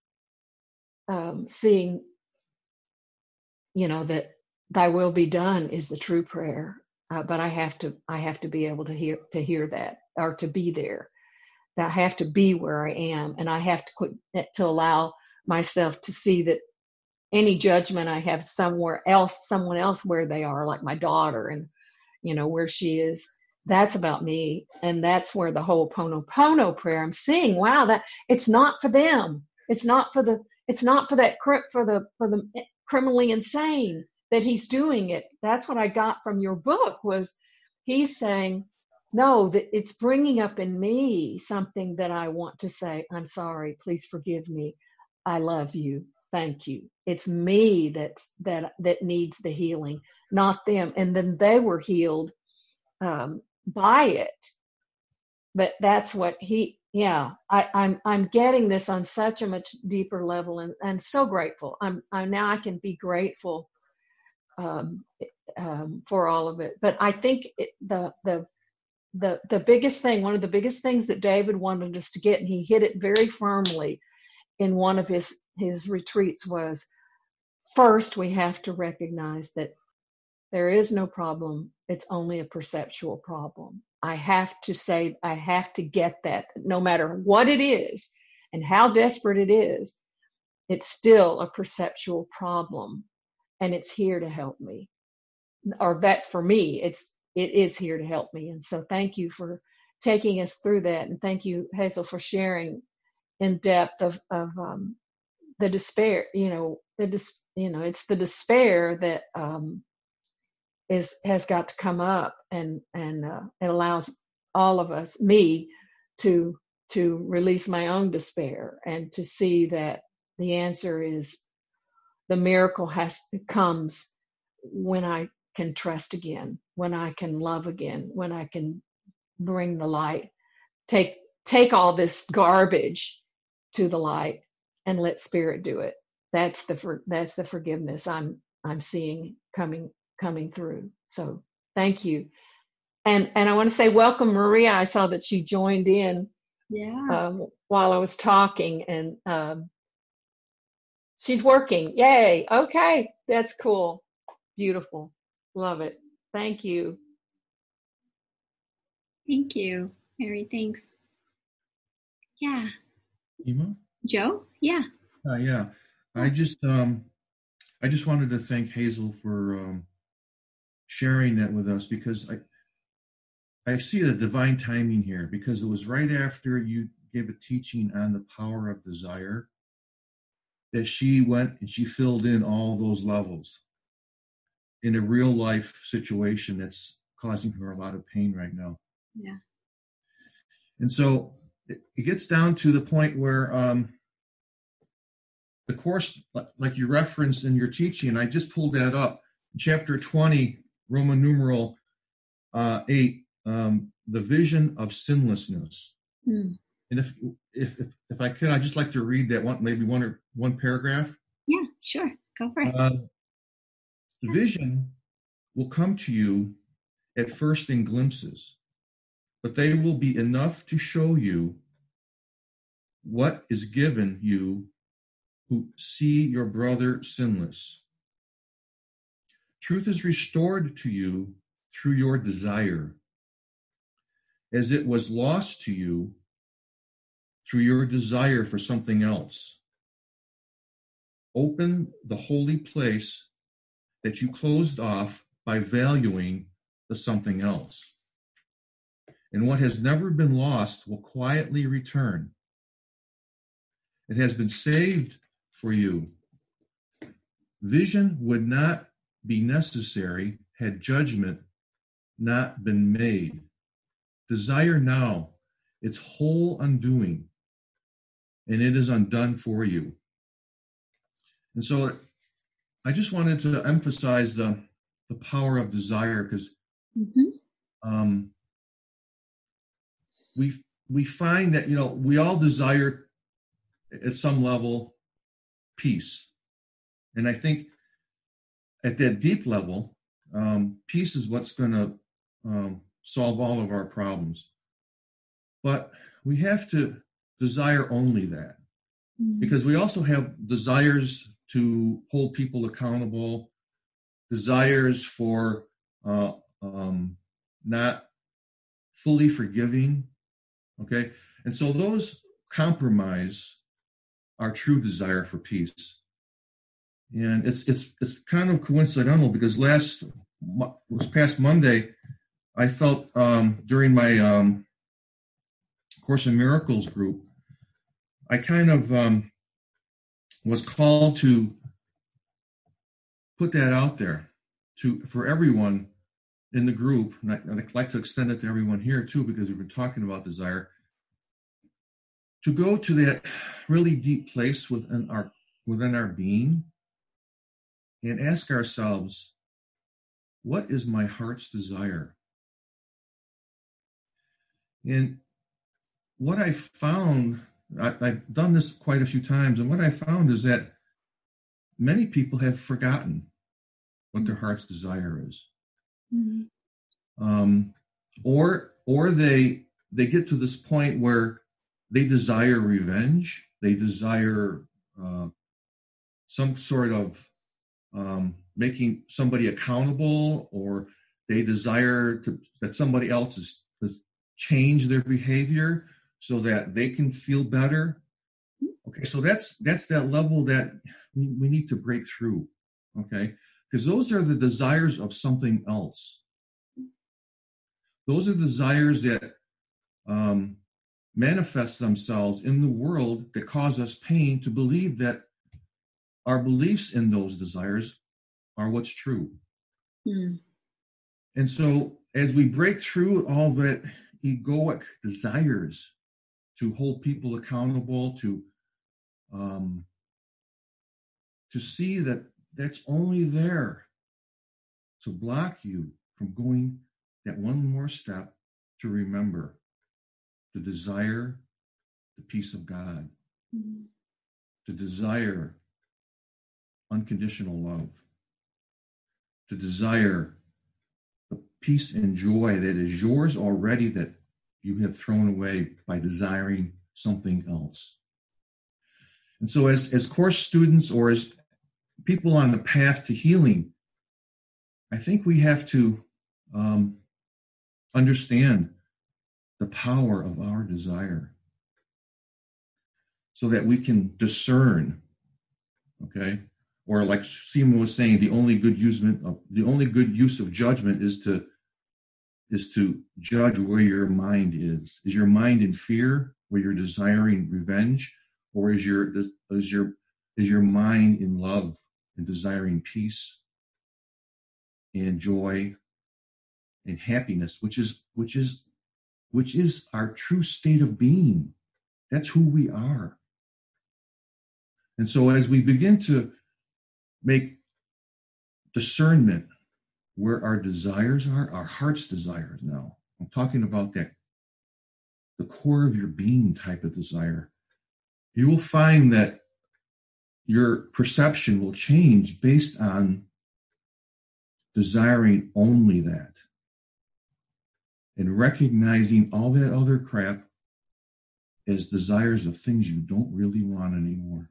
seeing, that thy will be done is the true prayer. But I have to be able to hear that, or to be there. I have to be where I am, and I have to allow myself to see that any judgment I have someone else where they are, like my daughter, and where she is, that's about me. And that's where the whole Ho'oponopono prayer, I'm seeing, wow, that it's not for them. It's not for the criminally insane that he's doing it. That's what I got from your book, was he's saying, no, that it's bringing up in me something that I want to say, I'm sorry, please forgive me, I love you, thank you. It's me that needs the healing, not them. And then they were healed by it. But that's what I'm getting this on such a much deeper level, and I'm so grateful. Now I can be grateful for all of it. But I think the biggest thing, one of the biggest things that David wanted us to get, and he hit it very firmly in one of his retreats, was, first we have to recognize that there is no problem. It's only a perceptual problem. I have to get that, no matter what it is and how desperate it is, it's still a perceptual problem, and it's here to help me. Or that's for me, it is here to help me. And so thank you for taking us through that. And thank you, Hazel, for sharing in depth of the despair, it's the despair that has got to come up, and it allows all of us, me, to release my own despair and to see that the answer is the miracle comes when I can trust again, when I can love again, when I can bring the light, take all this garbage to the light and let spirit do it. That's the forgiveness I'm seeing coming through. So thank you. And I want to say welcome, Maria. I saw that she joined in while I was talking, and she's working. Yay. Okay. That's cool. Beautiful. Love it. Thank you. Thank you, Mary. Thanks. Yeah. Ema? Joe? Yeah. Yeah. I just wanted to thank Hazel for sharing that with us, because I see the divine timing here, because it was right after you gave a teaching on the power of desire that she went and she filled in all those levels in a real life situation that's causing her a lot of pain right now. Yeah. And so it gets down to the point where the course, like you referenced in your teaching, I just pulled that up, chapter 20, Roman numeral 8, the vision of sinlessness. Mm. And if I could, I'd just like to read that one paragraph. Yeah, sure. Go for it. The vision will come to you at first in glimpses, but they will be enough to show you what is given you who see your brother sinless. Truth is restored to you through your desire, as it was lost to you through your desire for something else. Open the holy place that you closed off by valuing the something else. And what has never been lost will quietly return. It has been saved for you. Vision would not be necessary had judgment not been made. Desire now its whole undoing, and it is undone for you. And so I just wanted to emphasize the power of desire, because we find that, we all desire at some level peace. And I think at that deep level, peace is what's going to solve all of our problems. But we have to desire only that, because we also have desires to hold people accountable, desires for not fully forgiving, okay? And so those compromise our true desire for peace. And it's kind of coincidental, because this past Monday, I felt during my Course in Miracles group, I kind of was called to put that out there for everyone in the group, and I'd like to extend it to everyone here too, because we've been talking about desire, to go to that really deep place within our being and ask ourselves, what is my heart's desire? And what I found, I've done this quite a few times, and what I found is that many people have forgotten what their heart's desire is. Or they get to this point where they desire revenge, they desire some sort of making somebody accountable, or they desire that somebody else has changed their behavior so that they can feel better. Okay, so that's that level that we need to break through, okay? Because those are the desires of something else. Those are desires that manifest themselves in the world that cause us pain to believe that our beliefs in those desires are what's true. And so as we break through all that egoic desires to hold people accountable, to see that that's only there to block you from going that one more step to remember, to desire the peace of God, to desire unconditional love, to desire the peace and joy that is yours already that you have thrown away by desiring something else. And so as course students or as people on the path to healing, I think we have to understand the power of our desire so that we can discern, okay? Or like Seema was saying, the only good use of judgment is to judge where your mind is. Is your mind in fear, where you're desiring revenge, or is your mind in love and desiring peace and joy and happiness, which is our true state of being? That's who we are. And so as we begin to make discernment where our desires are, our heart's desires now, I'm talking about that, the core of your being type of desire, you will find that your perception will change based on desiring only that and recognizing all that other crap as desires of things you don't really want anymore.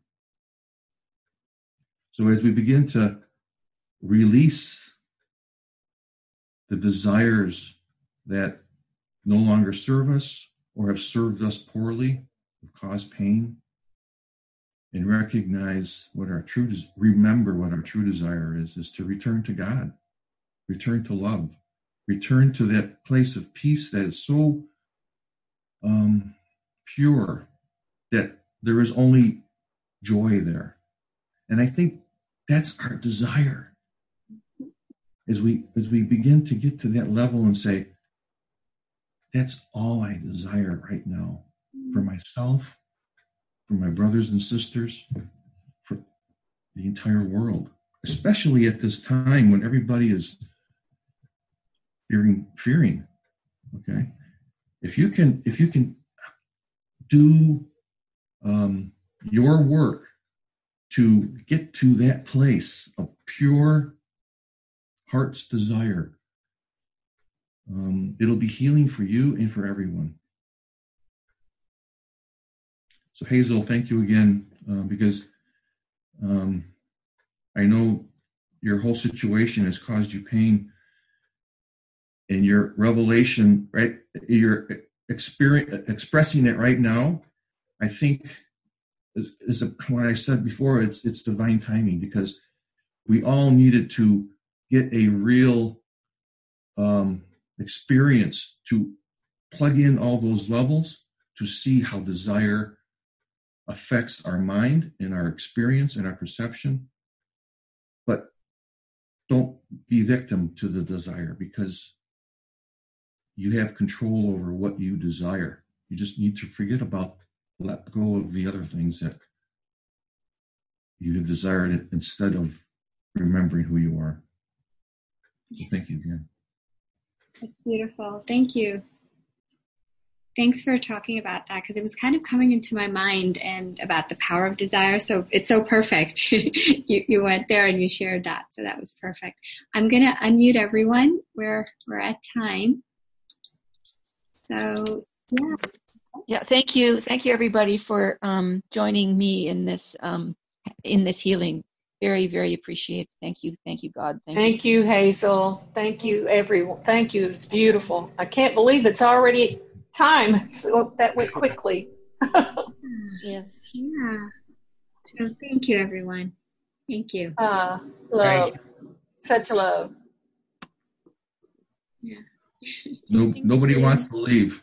So as we begin to release the desires that no longer serve us or have served us poorly, have caused pain, and recognize what our remember what our true desire is to return to God, return to love, return to that place of peace that is so pure that there is only joy there. And I think that's our desire. As we begin to get to that level and say, that's all I desire right now for myself, for my brothers and sisters, for the entire world, especially at this time when everybody is fearing. Okay, if you can do your work to get to that place of pure heart's desire, it'll be healing for you and for everyone. So Hazel, thank you again, because I know your whole situation has caused you pain, and your revelation, right? You're expressing it right now. I think, what I said before, it's divine timing, because we all needed to get a real experience to plug in all those levels to see how desire affects our mind and our experience and our perception. But don't be victim to the desire, because you have control over what you desire. You just need to let go of the other things that you have desired instead of remembering who you are. So thank you again. That's beautiful. Thank you. Thanks for talking about that, because it was kind of coming into my mind and about the power of desire. So it's so perfect. You went there and you shared that. So that was perfect. I'm going to unmute everyone. We're at time. So, yeah. Yeah, thank you. Thank you, everybody, for joining me in this healing. Very, very appreciated. Thank you. Thank you, God. Thank you, Hazel. Thank you, everyone. Thank you. It's beautiful. I can't believe it's already time. So that went quickly. Yes. Yeah. So thank you, everyone. Thank you. Love. Right. Such love. Yeah. Nobody wants to leave.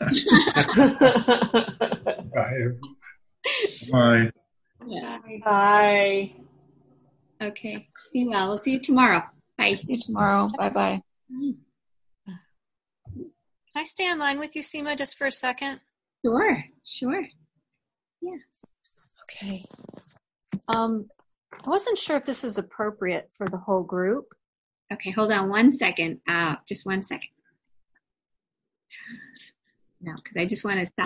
Bye. Yeah. Bye. Okay. Be well. We'll see you tomorrow. Bye. See you tomorrow. Bye-bye. Bye. Can I stay online with you, Seema, just for a second? Sure, sure. Yeah. Okay. I wasn't sure if this is appropriate for the whole group. Okay, hold on one second. Just 1 second. No, because I just want to stop.